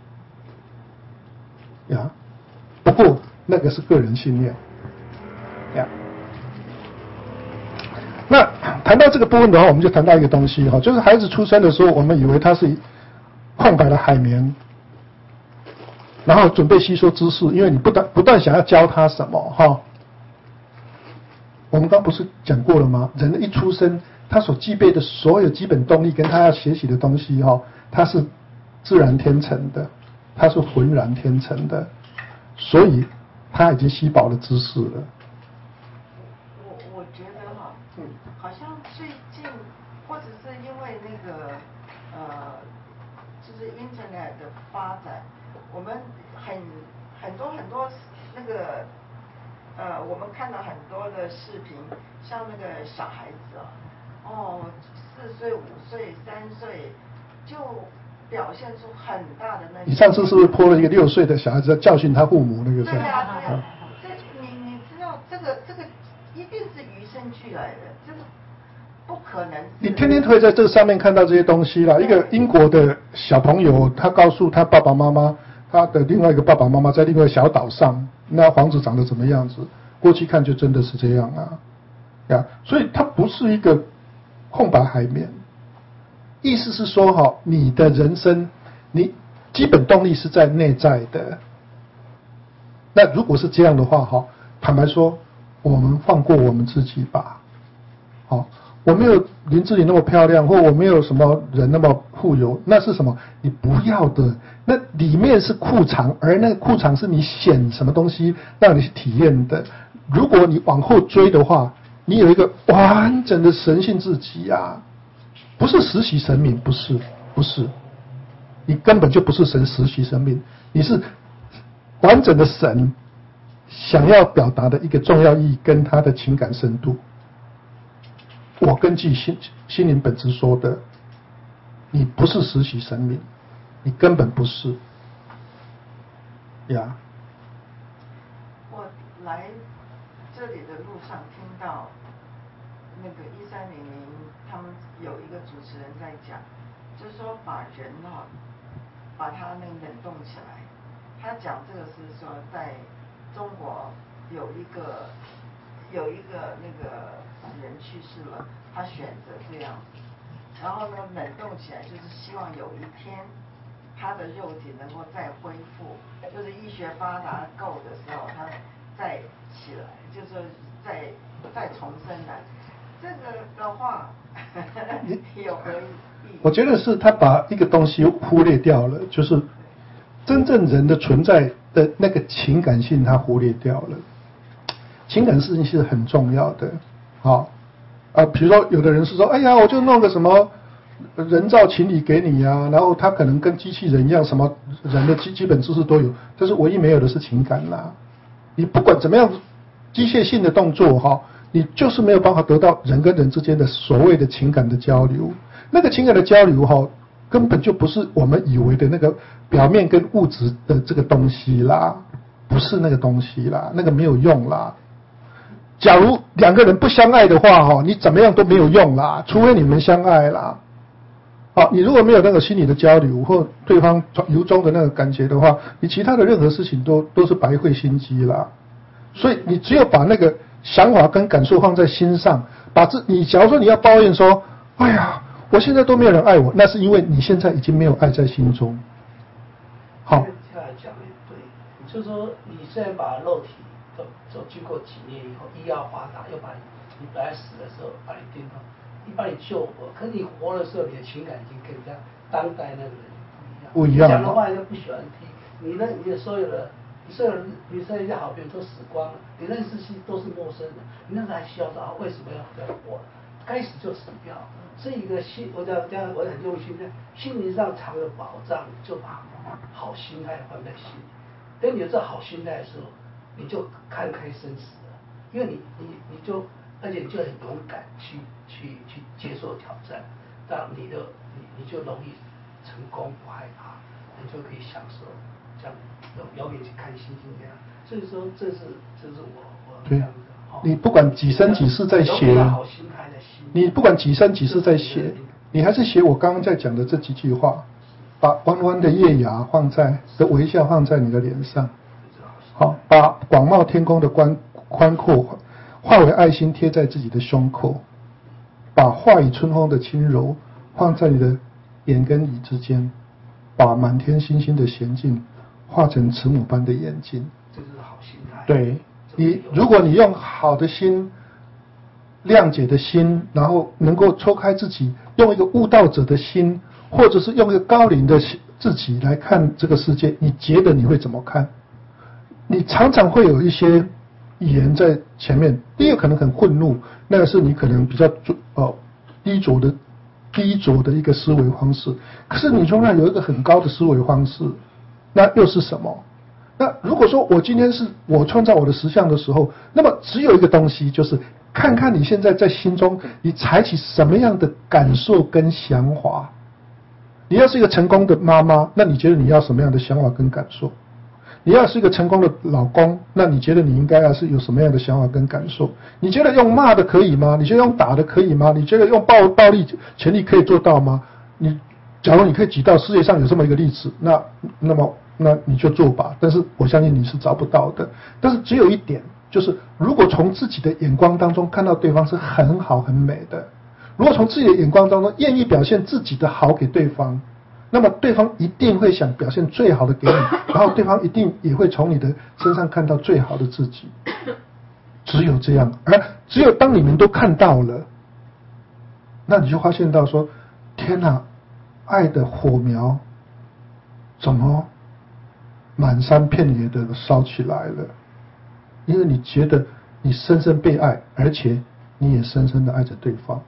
不过那个是个人信念，那谈到这个部分的话，我们就谈到一个东西哈，就是孩子出生的时候，我们以为他是空白的海绵，然后准备吸收知识，因为你不断想要教他什么哈。我们刚不是讲过了吗？人一出生，他所具备的所有基本动力跟他要学习的东西哈，他是自然天成的，他是浑然天成的，所以他已经吸饱了知识了。 我觉得哈，好像最近或者是因为那个就是 Internet 的发展，我们很多那个我们看到很多的视频，像那个小孩子4岁、5岁、3岁就表现出很大的那个。 你上次是不是泼了一个6岁的小孩子教训他父母那个？ 对呀，对呀，你知道这个一定是与生俱来的，这个不可能。 你天天会在这个上面看到这些东西啦。一个英国的小朋友，他告诉他爸爸妈妈，他的另外一个爸爸妈妈在另外一个小岛上，那房子长得怎么样子？过去看就真的是这样啊，所以它不是一个空白海绵。意思是说哈，你的人生，你基本动力是在内在的。那如果是这样的话哈，坦白说，我们放过我们自己吧。好，我没有林志玲那么漂亮，或我没有什么人那么富有，那是什么？你不要的。那里面是库藏，而那个库藏是你选什么东西让你去体验的。如果你往后追的话，你有一个完整的神性自己啊，不是实习神明，不是，你根本就不是实习神明，你是完整的神想要表达的一个重要意义跟他的情感深度。我根据心灵本质说的，你不是实习神明，你根本不是呀。 我来这里的路上听到那个1300，他们有一个主持人在讲，就是说把人把他那个冷冻起来。他讲这个是说，在中国有一个那个人去世了，他选择这样子，然后呢冷冻起来，就是希望有一天他的肉体能够再恢复，就是医学发达够的时候，他再起来，就是再重生来。这个的话有何意义？ 我觉得是他把一个东西忽略掉了，就是真正人的存在的那个情感性，他忽略掉了。情感事情是很重要的，比如说有的人是说，哎呀，我就弄个什么人造情理给你啊，然后他可能跟机器人一样，什么人的基本知识都有，但是唯一没有的是情感啦。你不管怎么样机械性的动作你就是没有办法得到人跟人之间的所谓的情感的交流。那个情感的交流根本就不是我们以为的那个表面跟物质的这个东西啦，不是那个东西啦，那个没有用啦。假如两个人不相爱的话你怎么样都没有用啦，除非你们相爱啦。你如果没有那个心理的交流或对方由衷的那个感觉的话，你其他的任何事情都是白费心机啦。所以你只有把那个想法跟感受放在心上，你假如说你要抱怨说，哎呀，我现在都没有人爱我，那是因为你现在已经没有爱在心中。好， 这样讲也对，就是说你现在把肉体都经过几年以后，医药发达，又把你本来死的时候把你钉到，把你救活，可是你活的时候，你的情感已经跟人家当代那个人不一样。讲的话人家不喜欢听，你的所有的你所有的好朋友都死光了，你认识都是陌生人，你那时候还需要说为什么要活？该死就死掉。所以一个我很用心的，心灵上藏的宝藏，就把好心态放在心里。等你有这好心态的时候，你就看开生死了，因为你就而且你就很勇敢去接受挑战，这样你就容易成功，不害怕，你就可以享受这样永远去看星星这样。所以说这是我这样子。 你不管几生几世在写，你不管几生几世在写，你还是写我刚刚在讲的这几句话，把弯弯的月牙的微笑放在你的脸上，把广袤天空的宽阔化为爱心贴在自己的胸口， 把化以春风的轻柔放在你的眼跟耳之间，把满天星星的娴静化成慈母般的眼睛。 这就是好心态。 对，如果你用好的心、谅解的心，然后能够抽开自己，用一个悟道者的心，或者是用一个高龄的自己来看这个世界，你觉得你会怎么看？你常常会有一些语言在前面，第一个可能很愤怒，那个是你可能比较低浊的一个思维方式。可是你中间有一个很高的思维方式，那又是什么？那如果说我今天是我创造我的实相的时候，那么只有一个东西，就是看看你现在在心中你采取什么样的感受跟想法。你要是一个成功的妈妈，那你觉得你要什么样的想法跟感受？你要是一个成功的老公，那你觉得你应该要是有什么样的想法跟感受？你觉得用骂的可以吗？你觉得用打的可以吗？你觉得用暴力权力可以做到吗？假如你可以举到世界上有这么一个例子，那你就做吧。但是我相信你是找不到的。但是只有一点，就是如果从自己的眼光当中看到对方是很好很美的，如果从自己的眼光当中愿意表现自己的好给对方，那么对方一定会想表现最好的给你，然后对方一定也会从你的身上看到最好的自己。只有这样，而只有当你们都看到了，那你就发现到说，天哪，爱的火苗怎么满山遍野的烧起来了？因为你觉得你深深被爱，而且你也深深的爱着对方，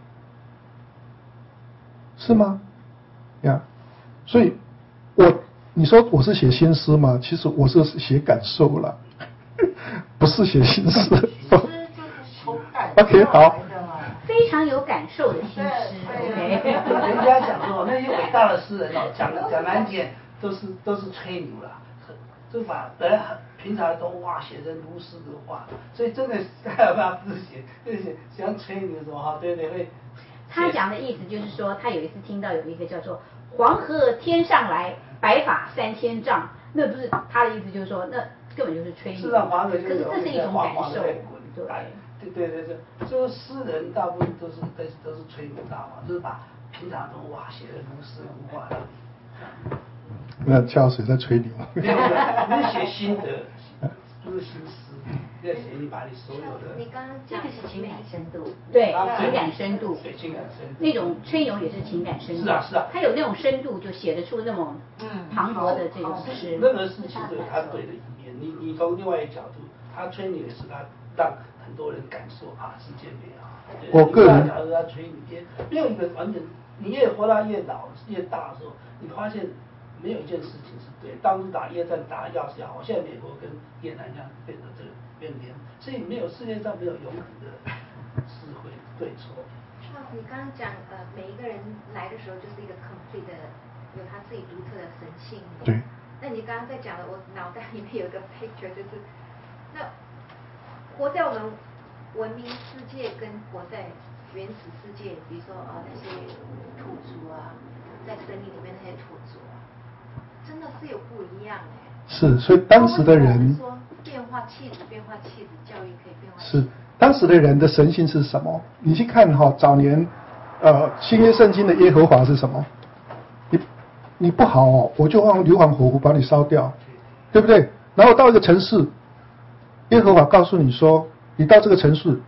是吗？呀，所以你说我是写新诗吗？其实我是写感受了，不是写新诗。OK， 好。 非常有感受的新诗。 人家讲说那些伟大的诗人讲难点都是吹牛啦，就把本来很平常都写成如诗的话，所以真的还有办法自写，就是想吹牛什么对不对？会。 他讲的意思就是说，他有一次听到有一个叫做“黄河天上来，白发3000丈”，那不是他的意思，就是说那根本就是吹牛。 是啊，黄河就是可是这是一种感受， 对，就是诗人大部分都是吹牛大嘛，就是把平常都写的如诗如画的。 那叫谁在吹牛？ 你是写心得，不是心思。要写你把你所有的。 你刚刚讲的是情感深度， 对，情感深度， 对，情感深度。 那种吹牛也是情感深度。 是啊。 他有那种深度，就写得出那种磅礴的这种诗。 任何事情都有他对的一面。你从另外一个角度，他吹牛也是他让很多人感受世界美好。 我个人假如他吹你，没有一个完全，你越活到越老越大的时候，你发现没有一件事情是对。当初打越战打得要死要活，现在美国跟越南一样变成这个变联，所以世界上没有永恒的智慧对错。 你刚刚讲每一个人来的时候就是一个 complete 的，有他自己独特的神性。 对。 那你刚刚在讲的，我脑袋里面有一个 picture， 就是那活在我们文明世界跟活在原始世界，比如说那些土族在森林里面那些土族真的是有不一样是，所以当时的人说变化气质，教育可以变化。 是，当时的人的神性是什么？你去看早年新约圣经的耶和华是什么？你不好我就用硫磺火湖把你烧掉，对不对？然后到一个城市，耶和华告诉你说，你到这个城市，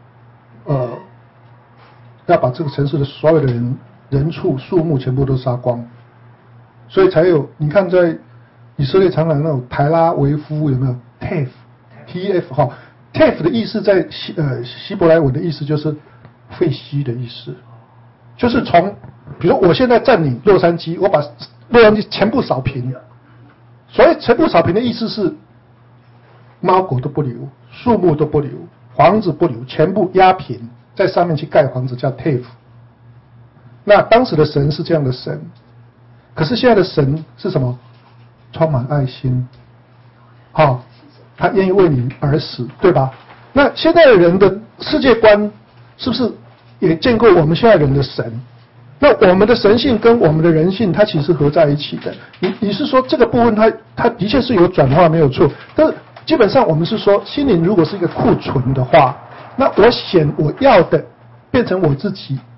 要把这个城市的所有的人畜树木全部都杀光，所以才有你看在以色列常常那种台拉维夫有没有 TF TF 的意思在希伯来文的意思就是废墟的意思，就是从比如说我现在占领洛杉矶，我把洛杉矶全部扫平，所以全部扫平的意思是猫狗都不留，树木都不留，房子不留，全部压平，在上面去盖房子叫 TF。 那当时的神是这样的神，可是现在的神是什么？充满爱心，他愿意为你而死，对吧？那现在的人的世界观是不是也建构我们现在人的神？那我们的神性跟我们的人性，它其实合在一起的。你是说这个部分它的确是有转化没有错，但是基本上我们是说，心灵如果是一个库存的话，那我要的变成我自己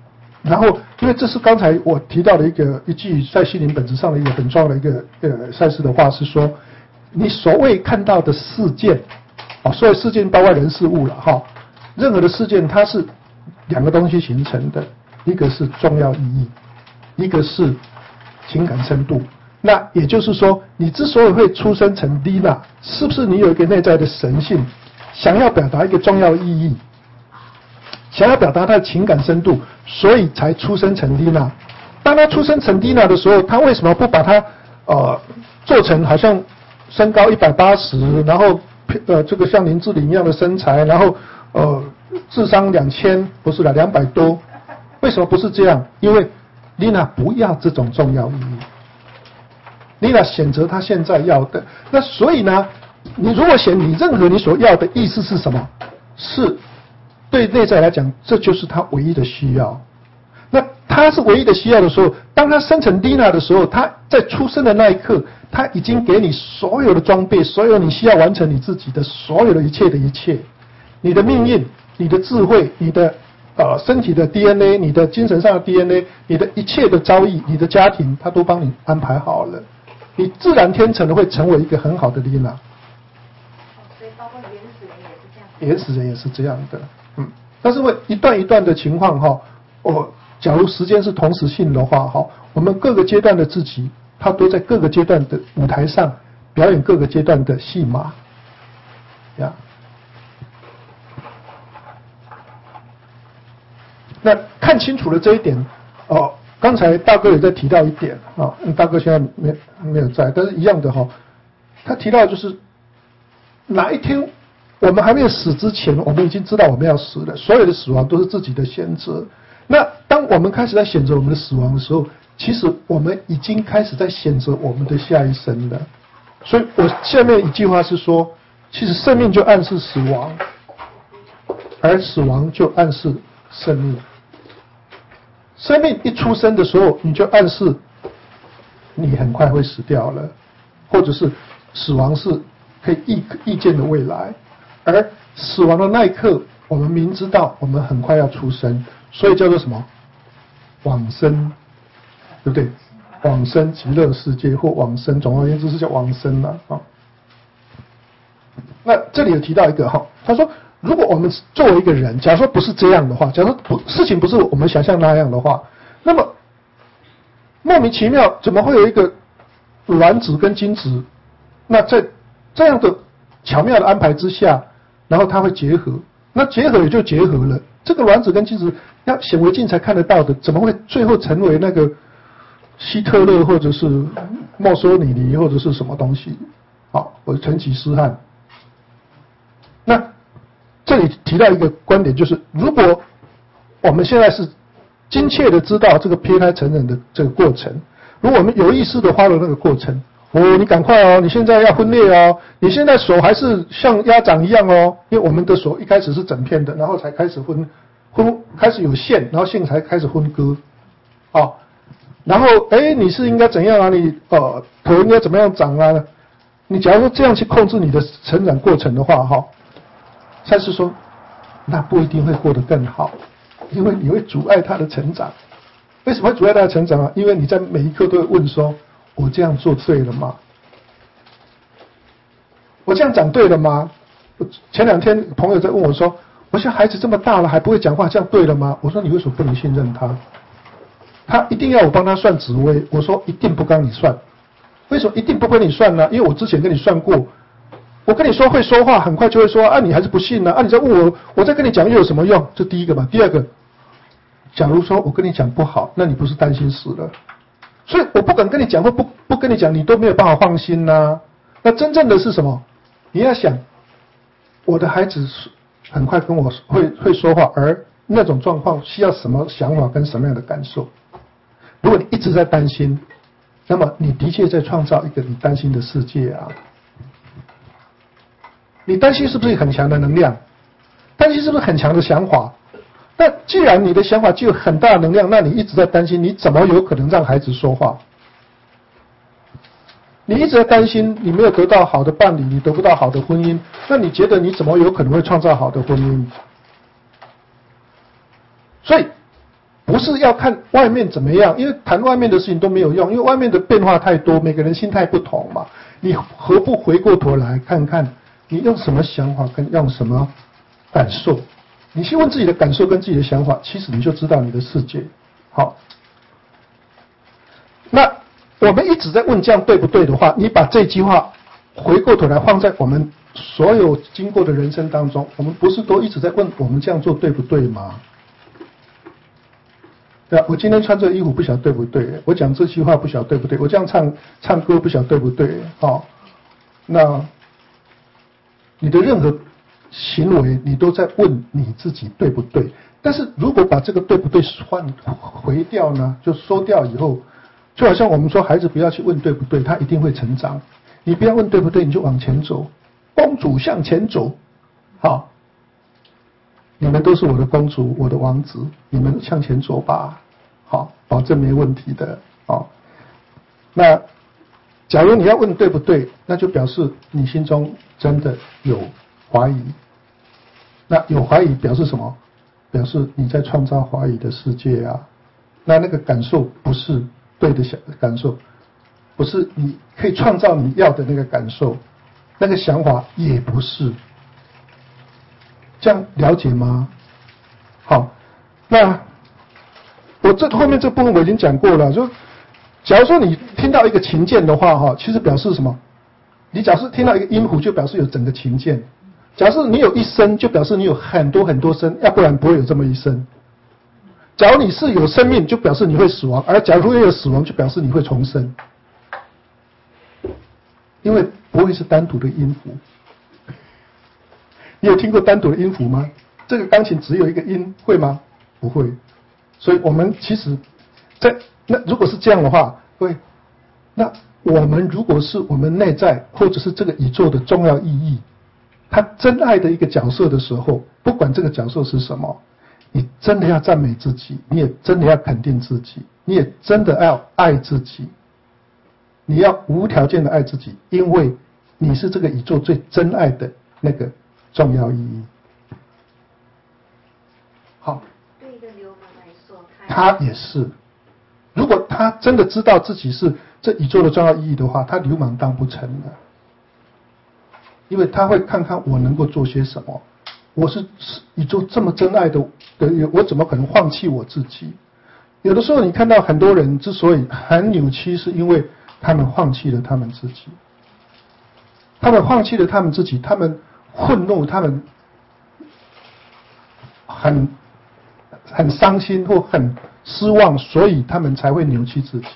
然后，因为这是刚才我提到的一句在心灵本质上的一个很重要的一个赛斯的话是说，你所谓看到的事件，所谓事件包括人事物了哈，任何的事件它是两个东西形成的，一个是重要意义，一个是情感深度。那也就是说，你之所以会出生成丽娜，是不是你有一个内在的神性，想要表达一个重要意义？想要表达他的情感深度，所以才出生成丽娜。当他出生成丽娜的时候，他为什么不把它做成好像身高180，然后这个像林志玲一样的身材，然后智商2000，不是啦，200多？为什么不是这样？因为丽娜不要这种重要意义，丽娜选择她现在要的。那所以呢，你如果选你任何你所要的意思是什么？是。对内在来讲，这就是他唯一的需要。那他是唯一的需要的时候，当他生成丽娜的时候，他在出生的那一刻，他已经给你所有的装备，所有你需要完成你自己的所有的一切的一切，你的命运、你的智慧、你的身体的 DNA、你的精神上的 DNA、你的一切的遭遇、你的家庭，他都帮你安排好了。你自然天成的会成为一个很好的丽娜。 所以包括原始人也是这样。 原始人也是这样的。但是会一段一段的情况哈，假如时间是同时性的话哈，我们各个阶段的自己，他都在各个阶段的舞台上表演各个阶段的戏码，呀。那看清楚了这一点，刚才大哥也在提到一点啊，大哥现在没有在，但是一样的哈，他提到就是哪一天。我们还没有死之前，我们已经知道我们要死了，所有的死亡都是自己的选择。那当我们开始在选择我们的死亡的时候，其实我们已经开始在选择我们的下一生了。所以我下面一句话是说，其实生命就暗示死亡，而死亡就暗示生命。生命一出生的时候，你就暗示你很快会死掉了，或者是死亡是可以预见的未来。而死亡的那一刻，我们明知道我们很快要出生，所以叫做什么？往生，对不对？往生极乐世界或往生，总而言之是叫往生了啊。那这里有提到一个哈，他说，如果我们作为一个人，假如说不是这样的话，假如说事情不是我们想象那样的话，那么莫名其妙怎么会有一个卵子跟精子？那在这样的巧妙的安排之下，然后它会结合，那结合也就结合了。这个卵子跟精子要显微镜才看得到的，怎么会最后成为那个希特勒或者是墨索里尼或者是什么东西？好，或者成吉思汗。那这里提到一个观点，就是如果我们现在是精确的知道这个胚胎成人的这个过程，如果我们有意识的花了那个过程，你赶快哦，你现在要分裂哦，你现在手还是像鸭掌一样哦，因为我们的手一开始是整片的，然后才开始开始有线，然后线才开始分割，然后你是应该怎样啊？你头应该怎么样长啊？你假如说这样去控制你的成长过程的话赛斯说那不一定会过得更好，因为你会阻碍他的成长。为什么会阻碍他的成长啊？因为你在每一刻都会问说，我这样做对了吗？我这样讲对了吗？前2天朋友在问我说，我现在孩子这么大了还不会讲话，这样对了吗？我说你为什么不能信任他？他一定要我帮他算紫微，我说一定不跟你算。为什么一定不跟你算呢？因为我之前跟你算过，我跟你说会说话，很快就会说啊，你还是不信呢？你再问我再跟你讲又有什么用？这第一个嘛。第二个，假如说我跟你讲不好，那你不是担心死了？所以我不敢跟你讲或不跟你讲，你都没有办法放心啊。那真正的是什么？你要想，我的孩子很快跟我会说话，而那种状况需要什么想法跟什么样的感受？如果你一直在担心，那么你的确在创造一个你担心的世界啊。你担心是不是很强的能量？担心是不是很强的想法？那既然你的想法具有很大的能量，那你一直在担心，你怎么有可能让孩子说话？你一直在担心你没有得到好的伴侣，你得不到好的婚姻，那你觉得你怎么有可能会创造好的婚姻？所以不是要看外面怎么样，因为谈外面的事情都没有用，因为外面的变化太多，每个人心态不同嘛。你何不回过头来看看，你用什么想法跟用什么感受？你去问自己的感受跟自己的想法，其实你就知道你的世界。好，那我们一直在问这样对不对的话，你把这句话回过头来放在我们所有经过的人生当中，我们不是都一直在问我们这样做对不对吗？对啊，我今天穿这个衣服不晓得对不对，我讲这句话不晓得对不对，我这样唱歌不晓得对不对，那你的任何行为你都在问你自己对不对。但是如果把这个对不对回掉呢，就收掉以后，就好像我们说孩子不要去问对不对，他一定会成长。你不要问对不对，你就往前走，公主向前走。好，你们都是我的公主，我的王子，你们向前走吧。好，保证没问题的。好，那假如你要问对不对，那就表示你心中真的有怀疑。那有怀疑表示什么？表示你在创造怀疑的世界啊。那个感受不是对的感受，不是你可以创造你要的那个感受，那个想法也不是。这样了解吗？好，那我这后面这部分我已经讲过了，就假如说你听到一个琴键的话，其实表示什么？你假设听到一个音符，就表示有整个琴键。假设你有一声，就表示你有很多很多声，要不然不会有这么一声。假如你是有生命，就表示你会死亡；而假如有死亡，就表示你会重生。因为不会是单独的音符。你有听过单独的音符吗？这个钢琴只有一个音，会吗？不会。所以我们其实那如果是这样的话，那我们如果是我们内在或者是这个宇宙的重要意义，他真爱的一个角色的时候，不管这个角色是什么，你真的要赞美自己，你也真的要肯定自己，你也真的要爱自己，你要无条件的爱自己，因为你是这个宇宙最真爱的那个重要意义。好， 对一个流氓来说， 他也是。如果他真的知道自己是这宇宙的重要意义的话，他流氓当不成了。因为他会看看我能够做些什么，我是宇宙这么真爱的，我怎么可能放弃我自己？有的时候你看到很多人之所以很扭曲，是因为他们放弃了他们自己，他们放弃了他们自己，他们愤怒，他们很伤心或很失望，所以他们才会扭曲自己。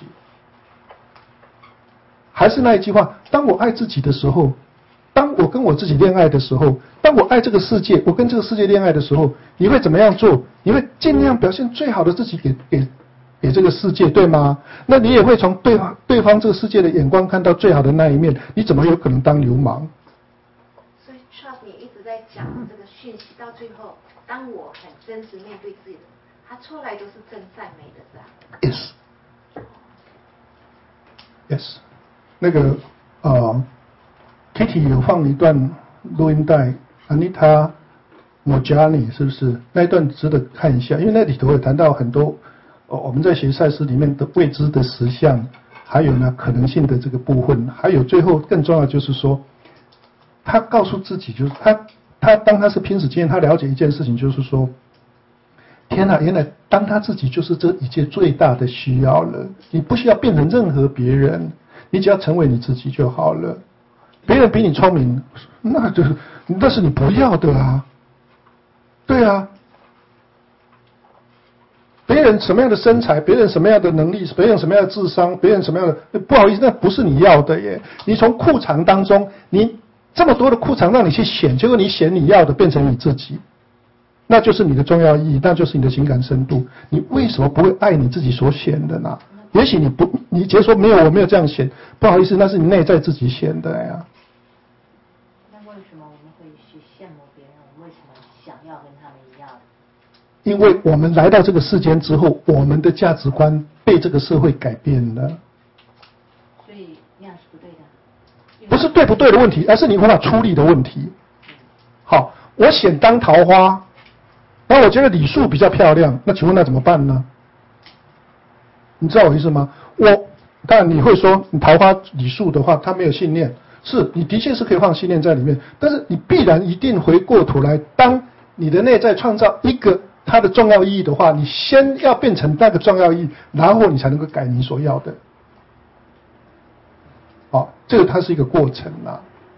还是那一句话，当我爱自己的时候，当我跟我自己恋爱的时候，当我爱这个世界，我跟这个世界恋爱的时候，你会怎么样做？你会尽量表现最好的自己给这个世界，对吗？那你也会从对方这个世界的眼光看到最好的那一面，你怎么有可能当流氓？ 所以 Charles 你一直在讲这个讯息，到最后，当我很真实面对自己的，它出来都是真善美的，是吧 ？Yes， 那个Kitty 有放一段录音带 ，Anita Moorjani 是不是？那一段值得看一下，因为那里头有谈到很多我们在学赛斯里面的未知的实相，还有呢可能性的这个部分，还有最后更重要就是说，他告诉自己，就是他当他是濒死经验，他了解一件事情，就是说，天哪，原来当他自己就是这一切最大的需要了，你不需要变成任何别人，你只要成为你自己就好了。别人比你聪明，那是你不要的啊。对啊，别人什么样的身材，别人什么样的能力，别人什么样的智商，别人什么样的，不好意思，那不是你要的耶。你从裤长当中，你这么多的裤长让你去选，结果你选你要的变成你自己，那就是你的重要意义，那就是你的情感深度。你为什么不会爱你自己所选的呢？也许你直接说没有，我没有这样选，不好意思，那是你内在自己选的呀。 那为什么我们会去羡慕别人？我们为什么想要跟他们一样？ 因为我们来到这个世间之后，我们的价值观被这个社会改变了。 所以那样是不对的。 不是对不对的问题，而是你无法处理的问题。好，我选当桃花，那我觉得李树比较漂亮，那请问那怎么办呢？ 你知道我意思吗？当然你会说，你桃花李树的话，他没有信念，是你的确是可以放信念在里面，但是你必然一定回过头来，当你的内在创造一个它的重要意义的话，你先要变成那个重要意义，然后你才能够改你所要的。好，这个它是一个过程啦。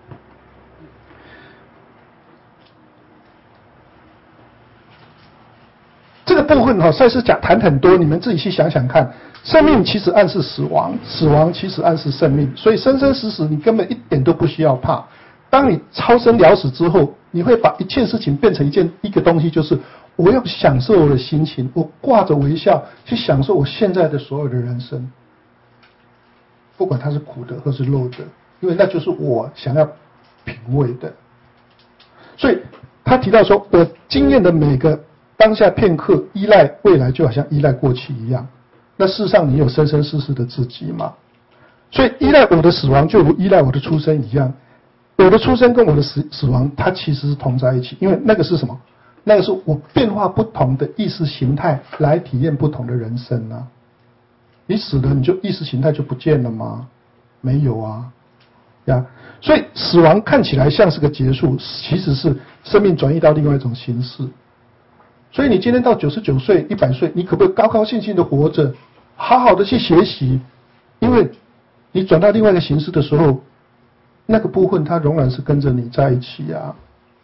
这个部分赛斯谈很多，你们自己去想想看。生命其实暗示死亡，死亡其实暗示生命，所以生生死死你根本一点都不需要怕。当你超生了死之后，你会把一切事情变成一个东西，就是我要享受我的心情，我挂着微笑去享受我现在的所有的人生，不管它是苦的或是乐的，因为那就是我想要品味的。所以他提到说，我经验的每个当下片刻依赖未来，就好像依赖过去一样。那事实上你有生生世世的自己嘛？所以依赖我的死亡，就如依赖我的出生一样。我的出生跟我的死亡，它其实是同在一起，因为那个是什么？那个是我变化不同的意识形态来体验不同的人生啊。你死了，你就意识形态就不见了吗？没有啊，呀。所以死亡看起来像是个结束，其实是生命转移到另外一种形式。所以你今天到99岁、100岁，你可不可以高高兴兴的活着，好好的去学习？因为你转到另外一个形式的时候，那个部分它仍然是跟着你在一起啊。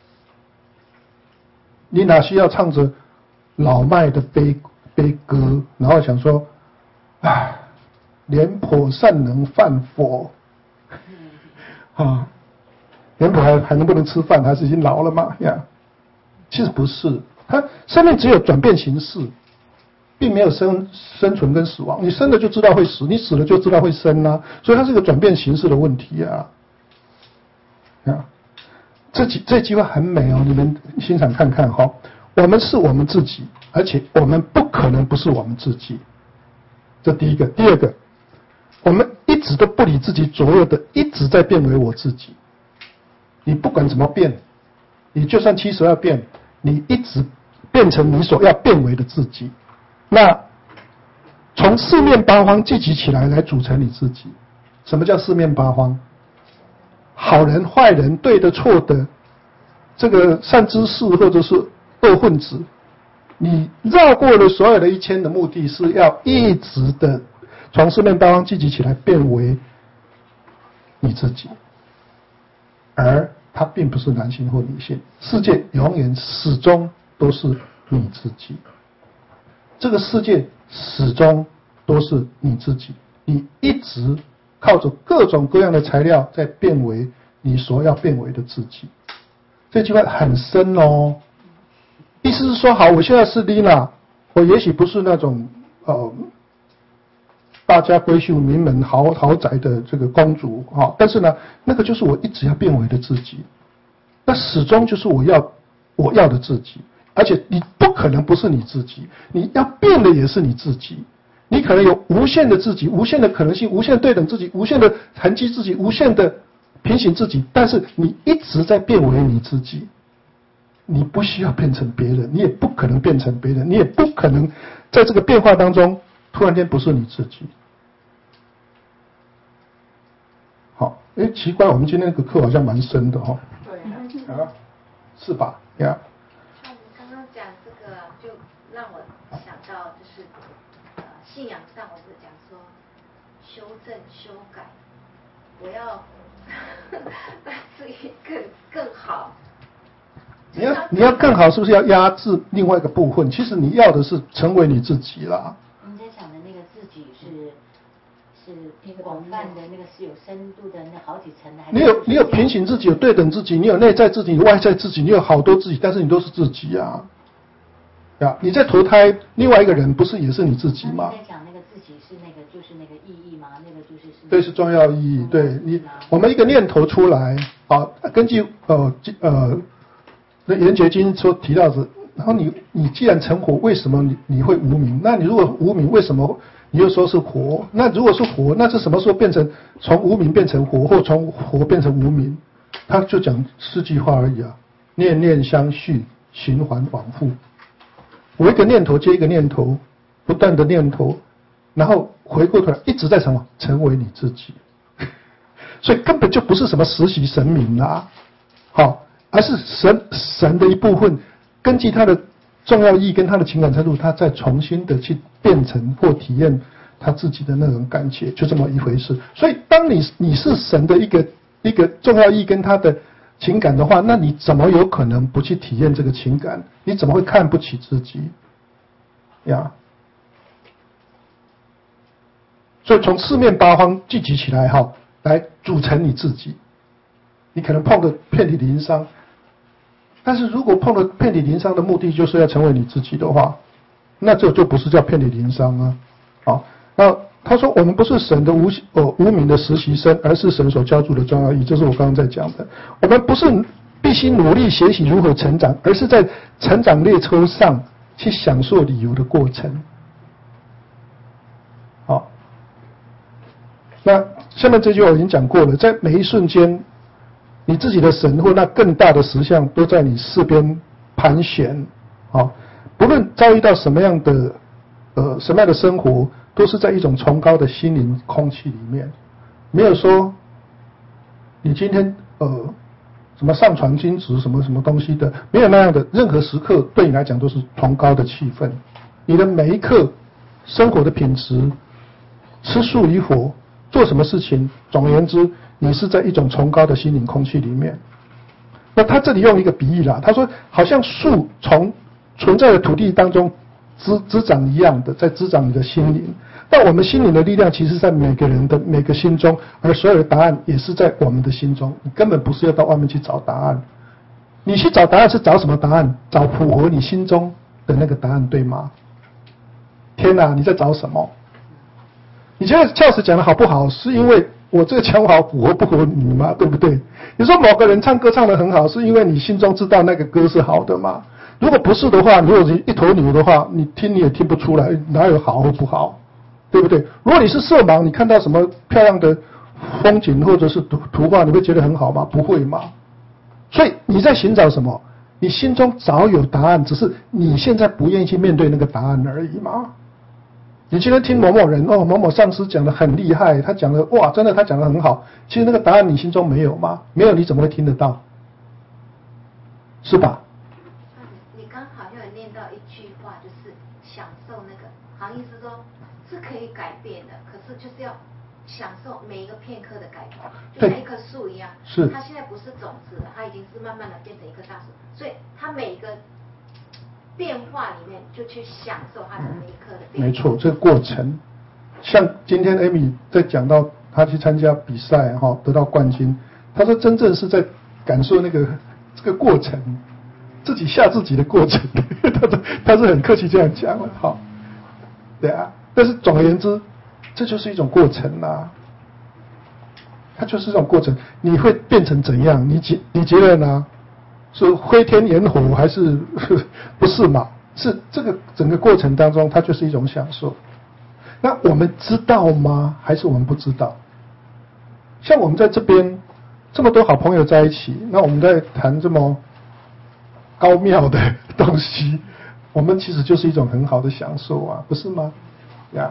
你哪需要唱着老迈的悲歌，然后想说，唉，廉颇善能饭否？啊，廉颇还能不能吃饭？还是已经老了嘛？呀，其实不是。它生命只有转变形式，并没有生存跟死亡。你生了就知道会死，你死了就知道会生啊，所以它是个转变形式的问题啊。这句话很美哦，你们欣赏看看哈。我们是我们自己，而且我们不可能不是我们自己。这第一个，第二个，我们一直都不理自己左右的，一直在变为我自己。你不管怎么变，你就算72变，你一直变成你所要变为的自己。那从四面八方聚集起来组成你自己。什么叫四面八方？好人坏人，对的错的，这个善知识或者是恶分子，你绕过了所有的1000的目的是要一直的从四面八方聚集起来变为你自己，而它并不是男性或女性，世界永远始终都是你自己，这个世界始终都是你自己，你一直靠着各种各样的材料在变为你所要变为的自己。这句话很深哦，意思是说，好，我现在是丽娜，我也许不是那种大家闺秀名门豪宅的这个公主啊，但是呢，那个就是我一直要变为的自己，那始终就是我要的自己，而且你不可能不是你自己，你要变的也是你自己。你可能有无限的自己，无限的可能性，无限的对等自己，无限的痕迹自己，无限的平行自己，但是你一直在变为你自己，你不需要变成别人，你也不可能变成别人，你也不可能在这个变化当中突然间不是你自己。好，奇怪，我们今天这个课好像蛮深的哈。对啊，是吧？呀。 那你刚刚讲这个，就让我想到就是信仰上，我是讲说修正修改，我要让自己更好。 你要更好，是不是要压制另外一个部分？其实你要的是成为你自己啦。 你在讲的那个自己是广泛的，那个是有深度的，那好几层的。 你有平行自己，有对等自己，你有内在自己，有外在自己，你有好多自己，但是你都是自己啊。你在投胎另外一个人，不是也是你自己吗？ 你在讲那个自己是那个就是那个意义吗？那个就是对，是重要意义。对我们一个念头出来啊，根据那圆觉经说提到的，然后你既然成火，为什么你会无明？那你如果无明，为什么你又说是火？那如果是火，那是什么时候变成从无明变成火，或从火变成无明？他就讲4句话而已啊，念念相续，循环往复。我一个念头接一个念头，不断的念头， 然后回过头来一直在什么成为你自己，所以根本就不是什么实习神明啦，好，而是神的一部分，根据它的重要意义跟它的情感程度，它再重新的去变成或体验他自己的那种感觉，就这么一回事。所以当你是神的一个重要意义跟他的情感的话，那你怎么有可能不去体验这个情感？你怎么会看不起自己呀？所以从四面八方聚集起来哈，来组成你自己。你可能碰得遍体鳞伤，但是如果碰得遍体鳞伤的目的就是要成为你自己的话，那这就不是叫遍体鳞伤啊。好，那他说我们不是神的无名的实习生，而是神所浇筑的重要意义，这是我刚刚在讲的。我们不是必须努力学习如何成长，而是在成长列车上去享受旅游的过程。好，那下面这句话我已经讲过了，在每一瞬间，你自己的神或那更大的实相都在你四边盘旋。好，不论遭遇到什么样的生活，都是在一种崇高的心灵空气里面，没有说你今天什么上传金值什么什么东西的，没有那样的，任何时刻对你来讲都是崇高的气氛。你的每一刻生活的品质，吃素与否，做什么事情，总而言之，你是在一种崇高的心灵空气里面。那他这里用一个比喻啦，他说好像树从存在的土地当中滋长一样的，在滋长你的心灵。但我们心灵的力量其实在每个人的每个心中，而所有的答案也是在我们的心中。你根本不是要到外面去找答案，你去找答案是找什么答案？找符合你心中的那个答案，对吗？天哪，你在找什么？你觉得教师讲的好不好，是因为我这个讲法符合不合你吗？对不对？你说某个人唱歌唱得很好，是因为你心中知道那个歌是好的吗？如果不是的话，如果是一头牛的话，你听你也听不出来哪有好或不好，对不对？如果你是色盲，你看到什么漂亮的风景或者是图画，你会觉得很好吗？不会嘛。所以你在寻找什么？你心中早有答案，只是你现在不愿意去面对那个答案而已嘛。你今天听某某人某某上司讲的很厉害，他讲的哇，真的他讲的很好，其实那个答案你心中没有吗？没有，你怎么会听得到？是吧？ 你刚好像有念到一句话，就是享受那个，好像意思说是可以改变的，可是就是要享受每一个片刻的改变，就像一棵树一样， 是它现在不是种子了，它已经是慢慢的变成一棵大树，所以它每一个变化里面就去享受它的每一刻的变化。 没错，这个过程，像今天 Amy 在讲到她去参加比赛得到冠军，她说真正是在感受这个过程，自己吓自己的过程，他是很客气这样讲了，好，对啊，但是总而言之，这就是一种过程啦，它就是一种过程，你会变成怎样？你觉得呢？是灰天烟火还是不是嘛？是这个整个过程当中，它就是一种享受。那我们知道吗？还是我们不知道？像我们在这边这么多好朋友在一起，那我们在谈这么高妙的东西，我们其实就是一种很好的享受啊，不是吗？呀，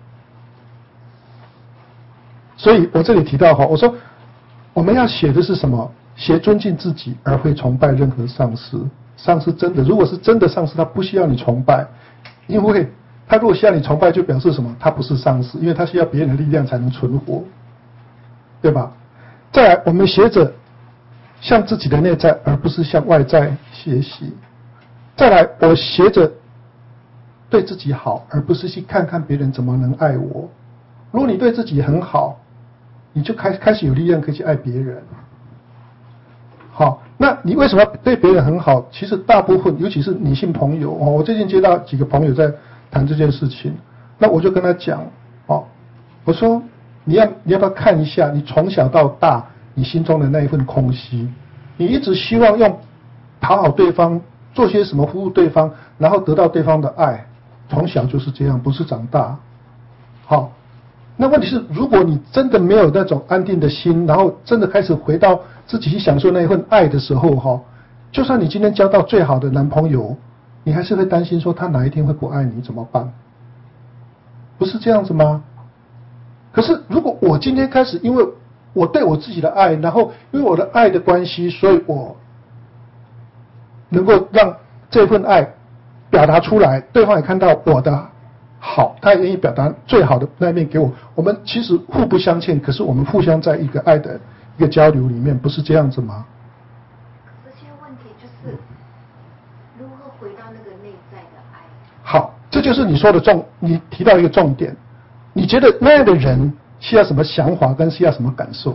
所以我这里提到我说我们要写的是什么？学尊敬自己，而会崇拜任何上司。上司真的，如果是真的上司，他不需要你崇拜，因为他如果需要你崇拜，就表示什么？他不是上司，因为他需要别人的力量才能存活，对吧？再来，我们学着向自己的内在，而不是向外在学习。再来，我学着对自己好，而不是去看看别人怎么能爱我。如果你对自己很好，你就开始有力量可以去爱别人。好，那你为什么要对别人很好？其实大部分，尤其是女性朋友我最近接到几个朋友在谈这件事情，那我就跟他讲我说你要不要看一下你从小到大你心中的那一份空虚？你一直希望用讨好对方，做些什么服务对方，然后得到对方的爱，从小就是这样，不是长大。好。那问题是，如果你真的没有那种安定的心，然后真的开始回到自己去享受那一份爱的时候就算你今天交到最好的男朋友，你还是会担心说他哪一天会不爱你，怎么办？ 不是这样子吗？可是如果我今天开始，因为我对我自己的爱，然后因为我的爱的关系，所以我能够让这份爱表达出来，对方也看到我的好，他也愿意表达最好的那一面给我。我们其实互不相欠，可是我们互相在一个爱的一个交流里面，不是这样子吗？ 可是现在问题就是如何回到那个内在的爱。 好，这就是你说的你提到一个重点。你觉得那样的人需要什么想法跟需要什么感受？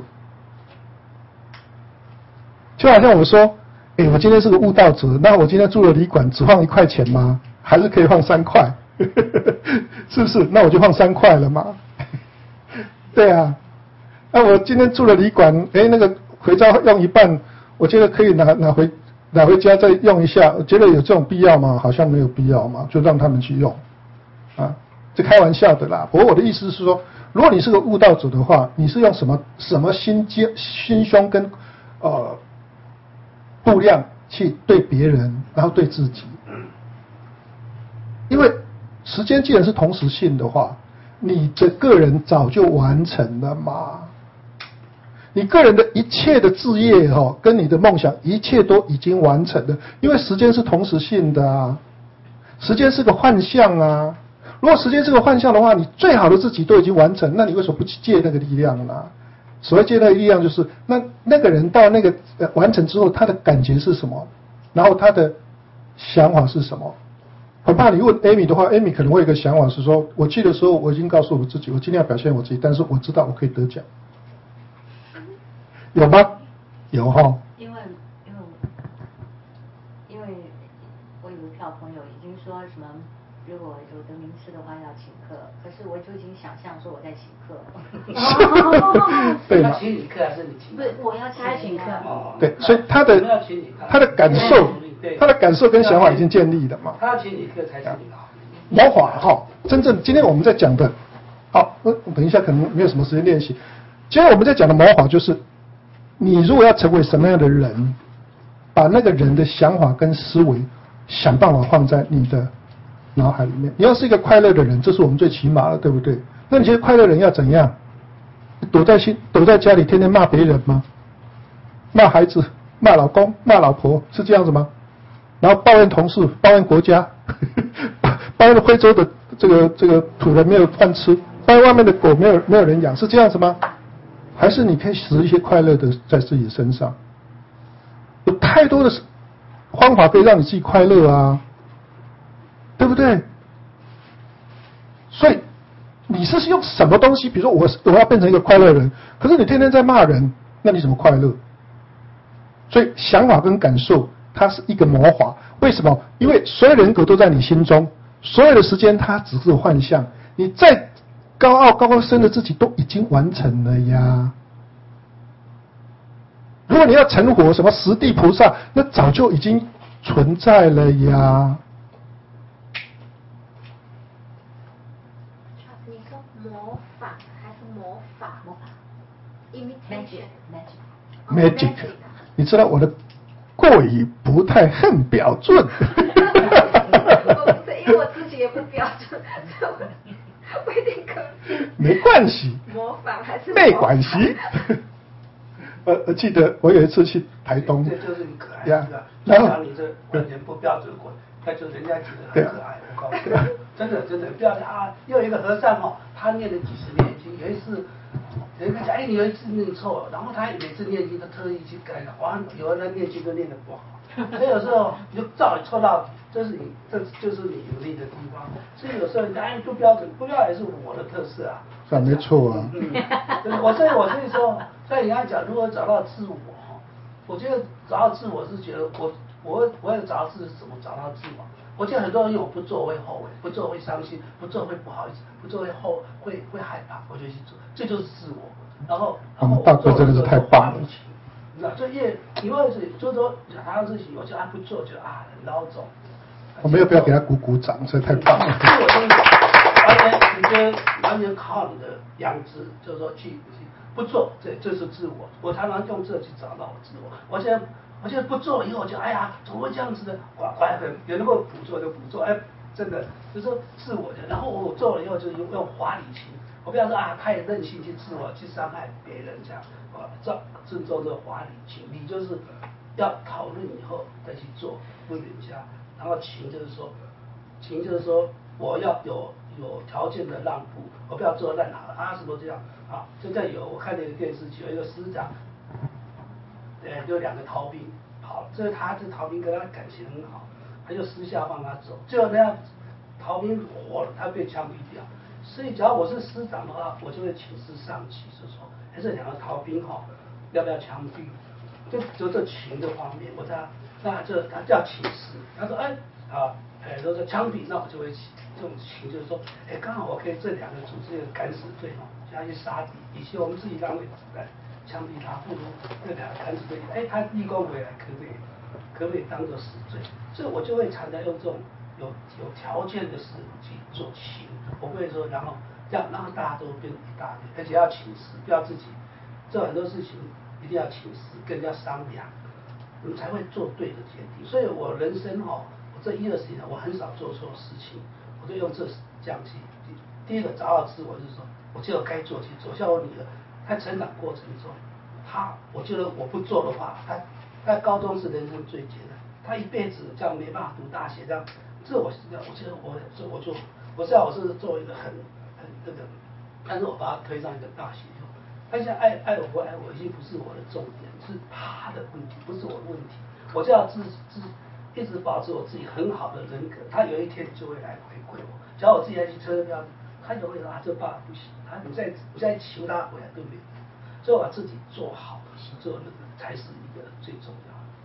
就好像我说，我今天是个悟道者，那我今天住的旅馆只放1块钱吗？还是可以放3块？是不是？那我就放3块了嘛。对啊，那我今天住的旅馆，那个肥皂用一半，我觉得可以拿回家再用一下。我觉得有这种必要吗？好像没有必要嘛，就让他们去用啊。这开玩笑的啦。不过我的意思是说，如果你是个悟道者的话，你是用什么心胸跟度量去对别人，然后对自己。因为时间既然是同时性的话，你的个人早就完成了嘛。你个人的一切的志业跟你的梦想，一切都已经完成了。因为时间是同时性的啊，时间是个幻象啊。如果时间是个幻象的话，你最好的自己都已经完成，那你为什么不去借那个力量呢？所谓借那个力量，就是那个人到那个完成之后，他的感觉是什么，然后他的想法是什么。很怕你问 Amy 的话 ，Amy 可能会有一个想法是说，我去的时候我已经告诉我自己，我尽量表现我自己，但是我知道我可以得奖。有吗？有哈。 因为我有一票朋友已经说什么，如果有得名次的话要请客，可是我就已经想象说我在请客。 对嘛？ 他请你客还是你请？ 不是，我要请客。 对，所以他的感受跟想法已经建立了嘛。 他要请你客才是你的好。 魔法真正今天我们在讲的，等一下可能没有什么时间练习。今天我们在讲的魔法就是，你如果要成为什么样的人，把那个人的想法跟思维想办法放在你的脑海里面。你要是一个快乐的人，这是我们最起码的，对不对？那你觉得快乐人要怎样？躲在家里天天骂别人吗？骂孩子、骂老公、骂老婆，是这样子吗？然后抱怨同事、抱怨国家，抱怨非洲的这个土人没有饭吃，抱怨外面的狗没有人养，是这样子吗？还是你可以使一些快乐的在自己身上？有太多的方法可以让你自己快乐啊，对不对？所以你是用什么东西？比如说我要变成一个快乐人，可是你天天在骂人，那你怎么快乐？所以想法跟感受，它是一个魔法。为什么？因为所有人格都在你心中，所有的时间它只是幻象。你再高傲高深的自己都已经完成了呀。如果你要成佛，什么十地菩萨，那早就已经存在了呀。 你说模仿还是魔法？ 魔法 imitation magic， 你知道我的过语不太很标准。 我不是，因为我自己也不标准，所以我有点可惜。 没关系。 模仿还是没关系。我记得我有一次去台东， 这就是你可爱呀的， 然后像你这完全不标准的那就人家觉得很可爱。我告诉你，真的不要啊！又有一个和尚他念了几十年经，有一次有一个讲，你有一次念错了，然后他每次念经都特意去改了，哇，有的人念经都念得不好，所以有时候你就照你错到，这就是你有利的地方。所以有时候你不标准，不标也是我的特色啊。 是啊，没错啊。 所以说，所以你刚才讲如何找到自我我觉得找到自我是觉得我要找到自己怎么找到自我。我觉得很多人我不做会后悔，不做会伤心，不做会不好意思，不做会害怕，我就去做，这就是自我。然后大哥真的是太棒了。 那这因为就是说谈到自己，我就不做就很孬种。 我们要不要给他鼓鼓掌？这太棒了。 自我就是完全靠你的良知，就是说去不做，这是自我。我常常用这去找到我自我。我现在不做以后，我就怎么会这样子呢？有能够不做就不做， 真的就是说自我的。然后我做了以后就是用华理情，我不要说啊太任性去自我去伤害别人这样，尊重这个华理情，理就是要讨论以后再去做，问人家。然后情就是说我要有条件的让步，我不要做烂好啊什么这样啊。现在我看那个电视剧，有一个师长，就2个逃兵跑，这他这逃兵跟他感情很好，他就私下放他走，结果那样逃兵活了，他被枪毙掉。所以只要我是师长的话，我就会请示上级，就说这2个逃兵要不要枪毙？就这情的方面，他叫请示，他说如果说枪毙，那我就会起这种情，就是说，刚好我可以这2个组织的敢死队加去杀敌，以前我们自己单位来枪毙他，不如那2个敢死队，他立功回来可不可以当做死罪？所以我就会常常用这种有条件的事去做情，我不会说然后这样让大家都变一大堆，而且要请示，不要自己做很多事情一定要请示，跟人家商量，我们才会做对的决定。所以我人生我这10-20年我很少做错事情，我就用这样去。第一个找到自我，就是说我就该做去做。像我女儿，她成长过程中，我觉得我不做的话，她高中是人生最艰难，她一辈子这样没办法读大学，这样，我觉得我知道我是做一个很那个，但是我把她推上一个大学以后，她现在爱我不爱我已经不是我的重点，是她的问题，不是我的问题。我就要一直保持我自己很好的人格，她有一天就会来回馈我。只要我自己再去车标，她就会说这爸爸不行，我再求他回来都没有。所以我把自己做好，做那个才是一个最重要的。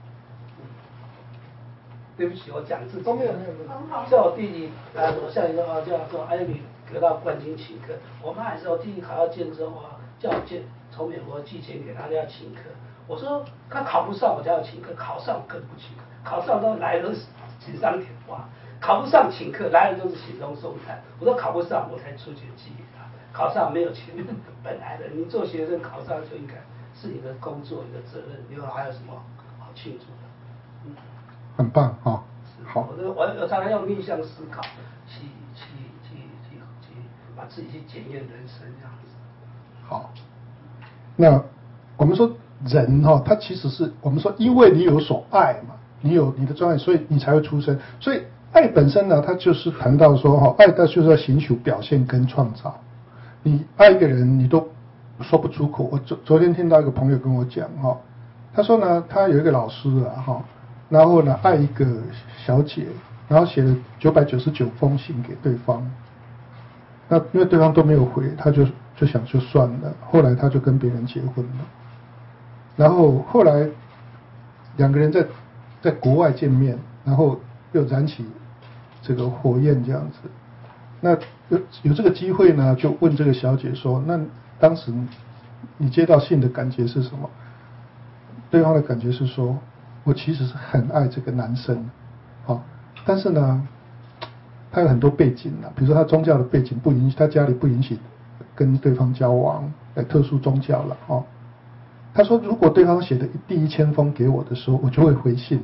对不起，我讲自己。 都没有。 像我弟弟我像一个叫做艾米得到冠军请客，我妈也是我弟弟考到建中叫我从美国寄钱给他要请客。我说他考不上我就要请客，考上更不请客，考上都来都是锦上添花，考不上请客来的都是雪中送炭。我说考不上我才出钱寄给他，考上没有钱本来的，你做学生考上就应该是你的工作你的责任，以后还有什么好庆祝的？ 很棒好。 我常常用逆向思考去把自己去检验人生这样子。 好，那我们说人他其实是我们说，因为你有所爱嘛，你有你的专爱，所以你才会出生。所以爱本身呢，它就是谈到说爱它就是要寻求表现跟创造。你爱一个人，你都说不出口。我昨天听到一个朋友跟我讲他说呢，他有一个老师然后呢爱一个小姐，然后写了999封信给对方。那因为对方都没有回，他就想就算了。后来他就跟别人结婚了。然后后来2个人在国外见面，然后又燃起这个火焰这样子。那有这个机会呢，就问这个小姐说：“那当时你接到信的感觉是什么？”对方的感觉是说：“我其实是很爱这个男生，但是呢，他有很多背景比如说他宗教的背景不允许，他家里不允许跟对方交往，特殊宗教了他说，如果对方写的第1000封给我的时候，我就会回信，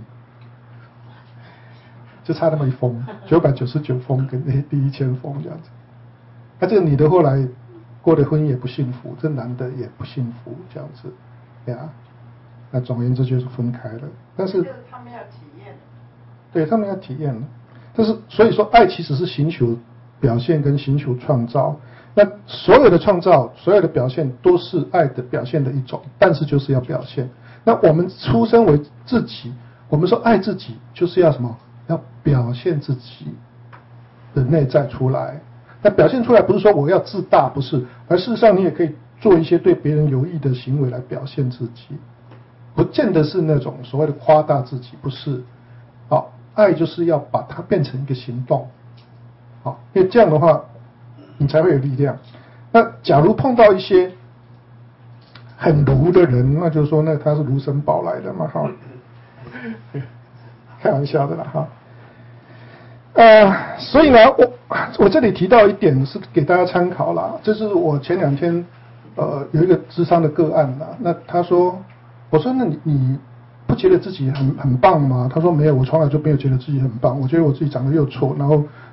就差那么1封，999封跟第1000封这样子。那这个女的后来过的婚姻也不幸福，这男的也不幸福这样子呀。那总而言之就是分开了。但是他们要体验， 对他们要体验了。但是所以说，爱其实是寻求表现跟寻求创造。那所有的创造，所有的表现都是爱的表现的一种，但是就是要表现。那我们出生为自己，我们说爱自己就是要什么？要表现自己的内在出来。那表现出来不是说我要自大，不是，而事实上你也可以做一些对别人有益的行为来表现自己，不见得是那种所谓的夸大自己，不是。爱就是要把它变成一个行动，因为这样的话你才会有力量。那假如碰到一些很儒的人，那就是说那他是儒生宝来的嘛开玩笑的啦所以呢我这里提到一点是给大家参考啦，这是我前2天有一个諮商的个案啦。那他说，我说那你不觉得自己很棒吗？他说没有，我从来就没有觉得自己很棒，我觉得我自己长得又丑，然后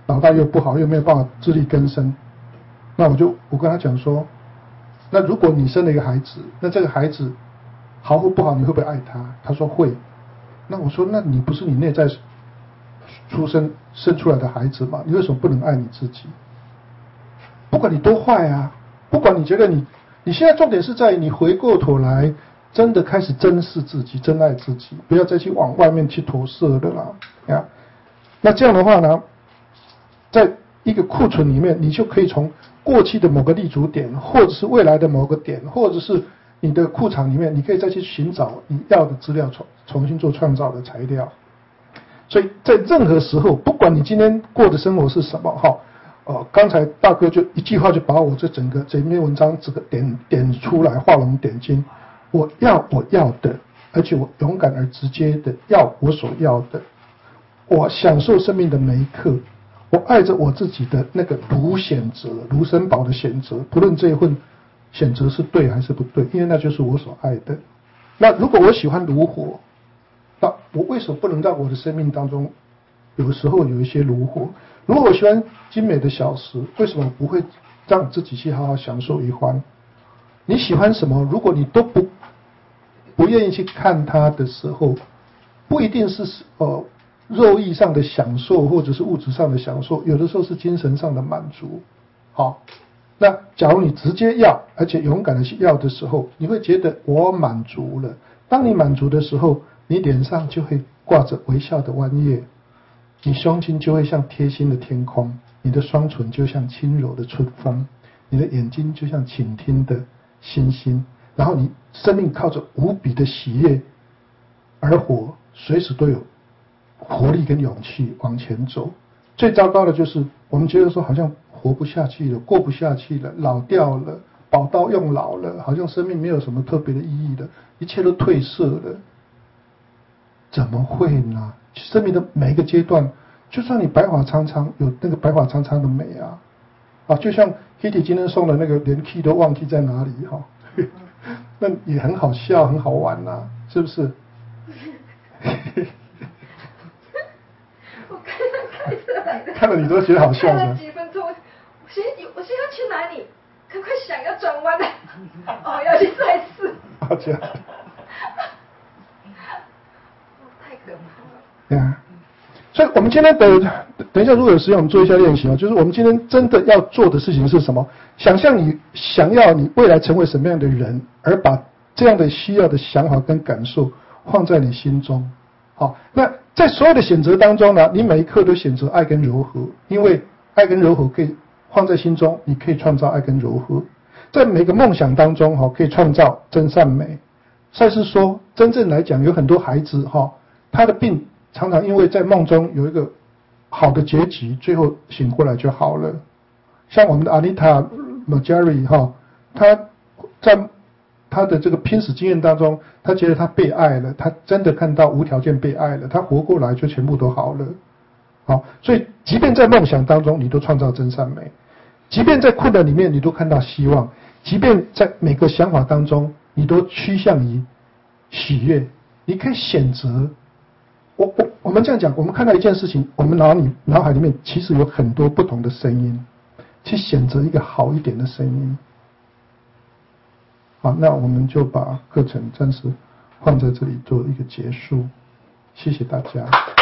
脑袋又不好，又没有办法自力更生。那我跟他讲说，那如果你生了一个孩子，那这个孩子好或不好，你会不会爱他？他说会。那我说，那你不是你内在生出来的孩子吗？你为什么不能爱你自己？不管你多坏啊，不管你觉得你现在重点是在于你回过头来，真的开始珍视自己，珍爱自己，不要再去往外面去投射的啦呀。那这样的话呢，在一个库存里面，你就可以从过去的某个立足点，或者是未来的某个点，或者是你的库场里面，你可以再去寻找你要的资料，重新做创造的材料。所以在任何时候，不管你今天过的生活是什么，刚才大哥就一句话就把我这篇文章这个点出来，画龙点睛。我要的，而且我勇敢而直接的要我所要的。我享受生命的每一刻，我爱着我自己的那个卢选择，卢森堡的选择，不论这一份选择是对还是不对，因为那就是我所爱的。那如果我喜欢炉火，那我为什么不能在我的生命当中，有的时候有一些炉火？如果我喜欢精美的小食，为什么不会让自己去好好享受一番？你喜欢什么？如果你都不愿意去看它的时候，不一定是肉意上的享受，或者是物质上的享受，有的时候是精神上的满足。好，那假如你直接要，而且勇敢的去要的时候，你会觉得我满足了。当你满足的时候，你脸上就会挂着微笑的弯叶，你胸襟就会像贴心的天空，你的双唇就像轻柔的春风，你的眼睛就像倾听的星星，然后你生命靠着无比的喜悦而活，随时都有活力跟勇气往前走。最糟糕的就是我们觉得说好像活不下去了，过不下去了，老掉了，宝刀用老了，好像生命没有什么特别的意义了，一切都褪色了。怎么会呢？生命的每一个阶段，就算你白发苍苍，有那个白发苍苍的美啊，就像 Kitty 今天送的那个连 key 都忘记在哪里那也很好笑，很好玩是不是？ 我刚刚开车来的， 看了你都觉得好笑看了几分钟，我现在要去哪里？赶快想要转弯了，要去赛事。 这样。 太可怕了。 对啊，所以我们今天等一下，如果有时间，我们做一下练习就是我们今天真的要做的事情是什么？想象你想要你未来成为什么样的人，而把这样的需要的想法跟感受放在你心中。好，那在所有的选择当中呢，你每一刻都选择爱跟柔和，因为爱跟柔和可以放在心中，你可以创造爱跟柔和。在每个梦想当中可以创造真善美。赛斯说，真正来讲，有很多孩子他的病常常因为在梦中有一个好的结局，最后醒过来就好了。像我们的 Anita Marjorie 他在他的这个濒死经验当中，他觉得他被爱了，他真的看到无条件被爱了，他活过来就全部都好了。好，所以即便在梦想当中，你都创造真善美；即便在困难里面，你都看到希望；即便在每个想法当中，你都趋向于喜悦。你可以选择。我们这样讲，我们看到一件事情，我们脑海里面其实有很多不同的声音，去选择一个好一点的声音。好，那我们就把课程暂时放在这里做一个结束，谢谢大家。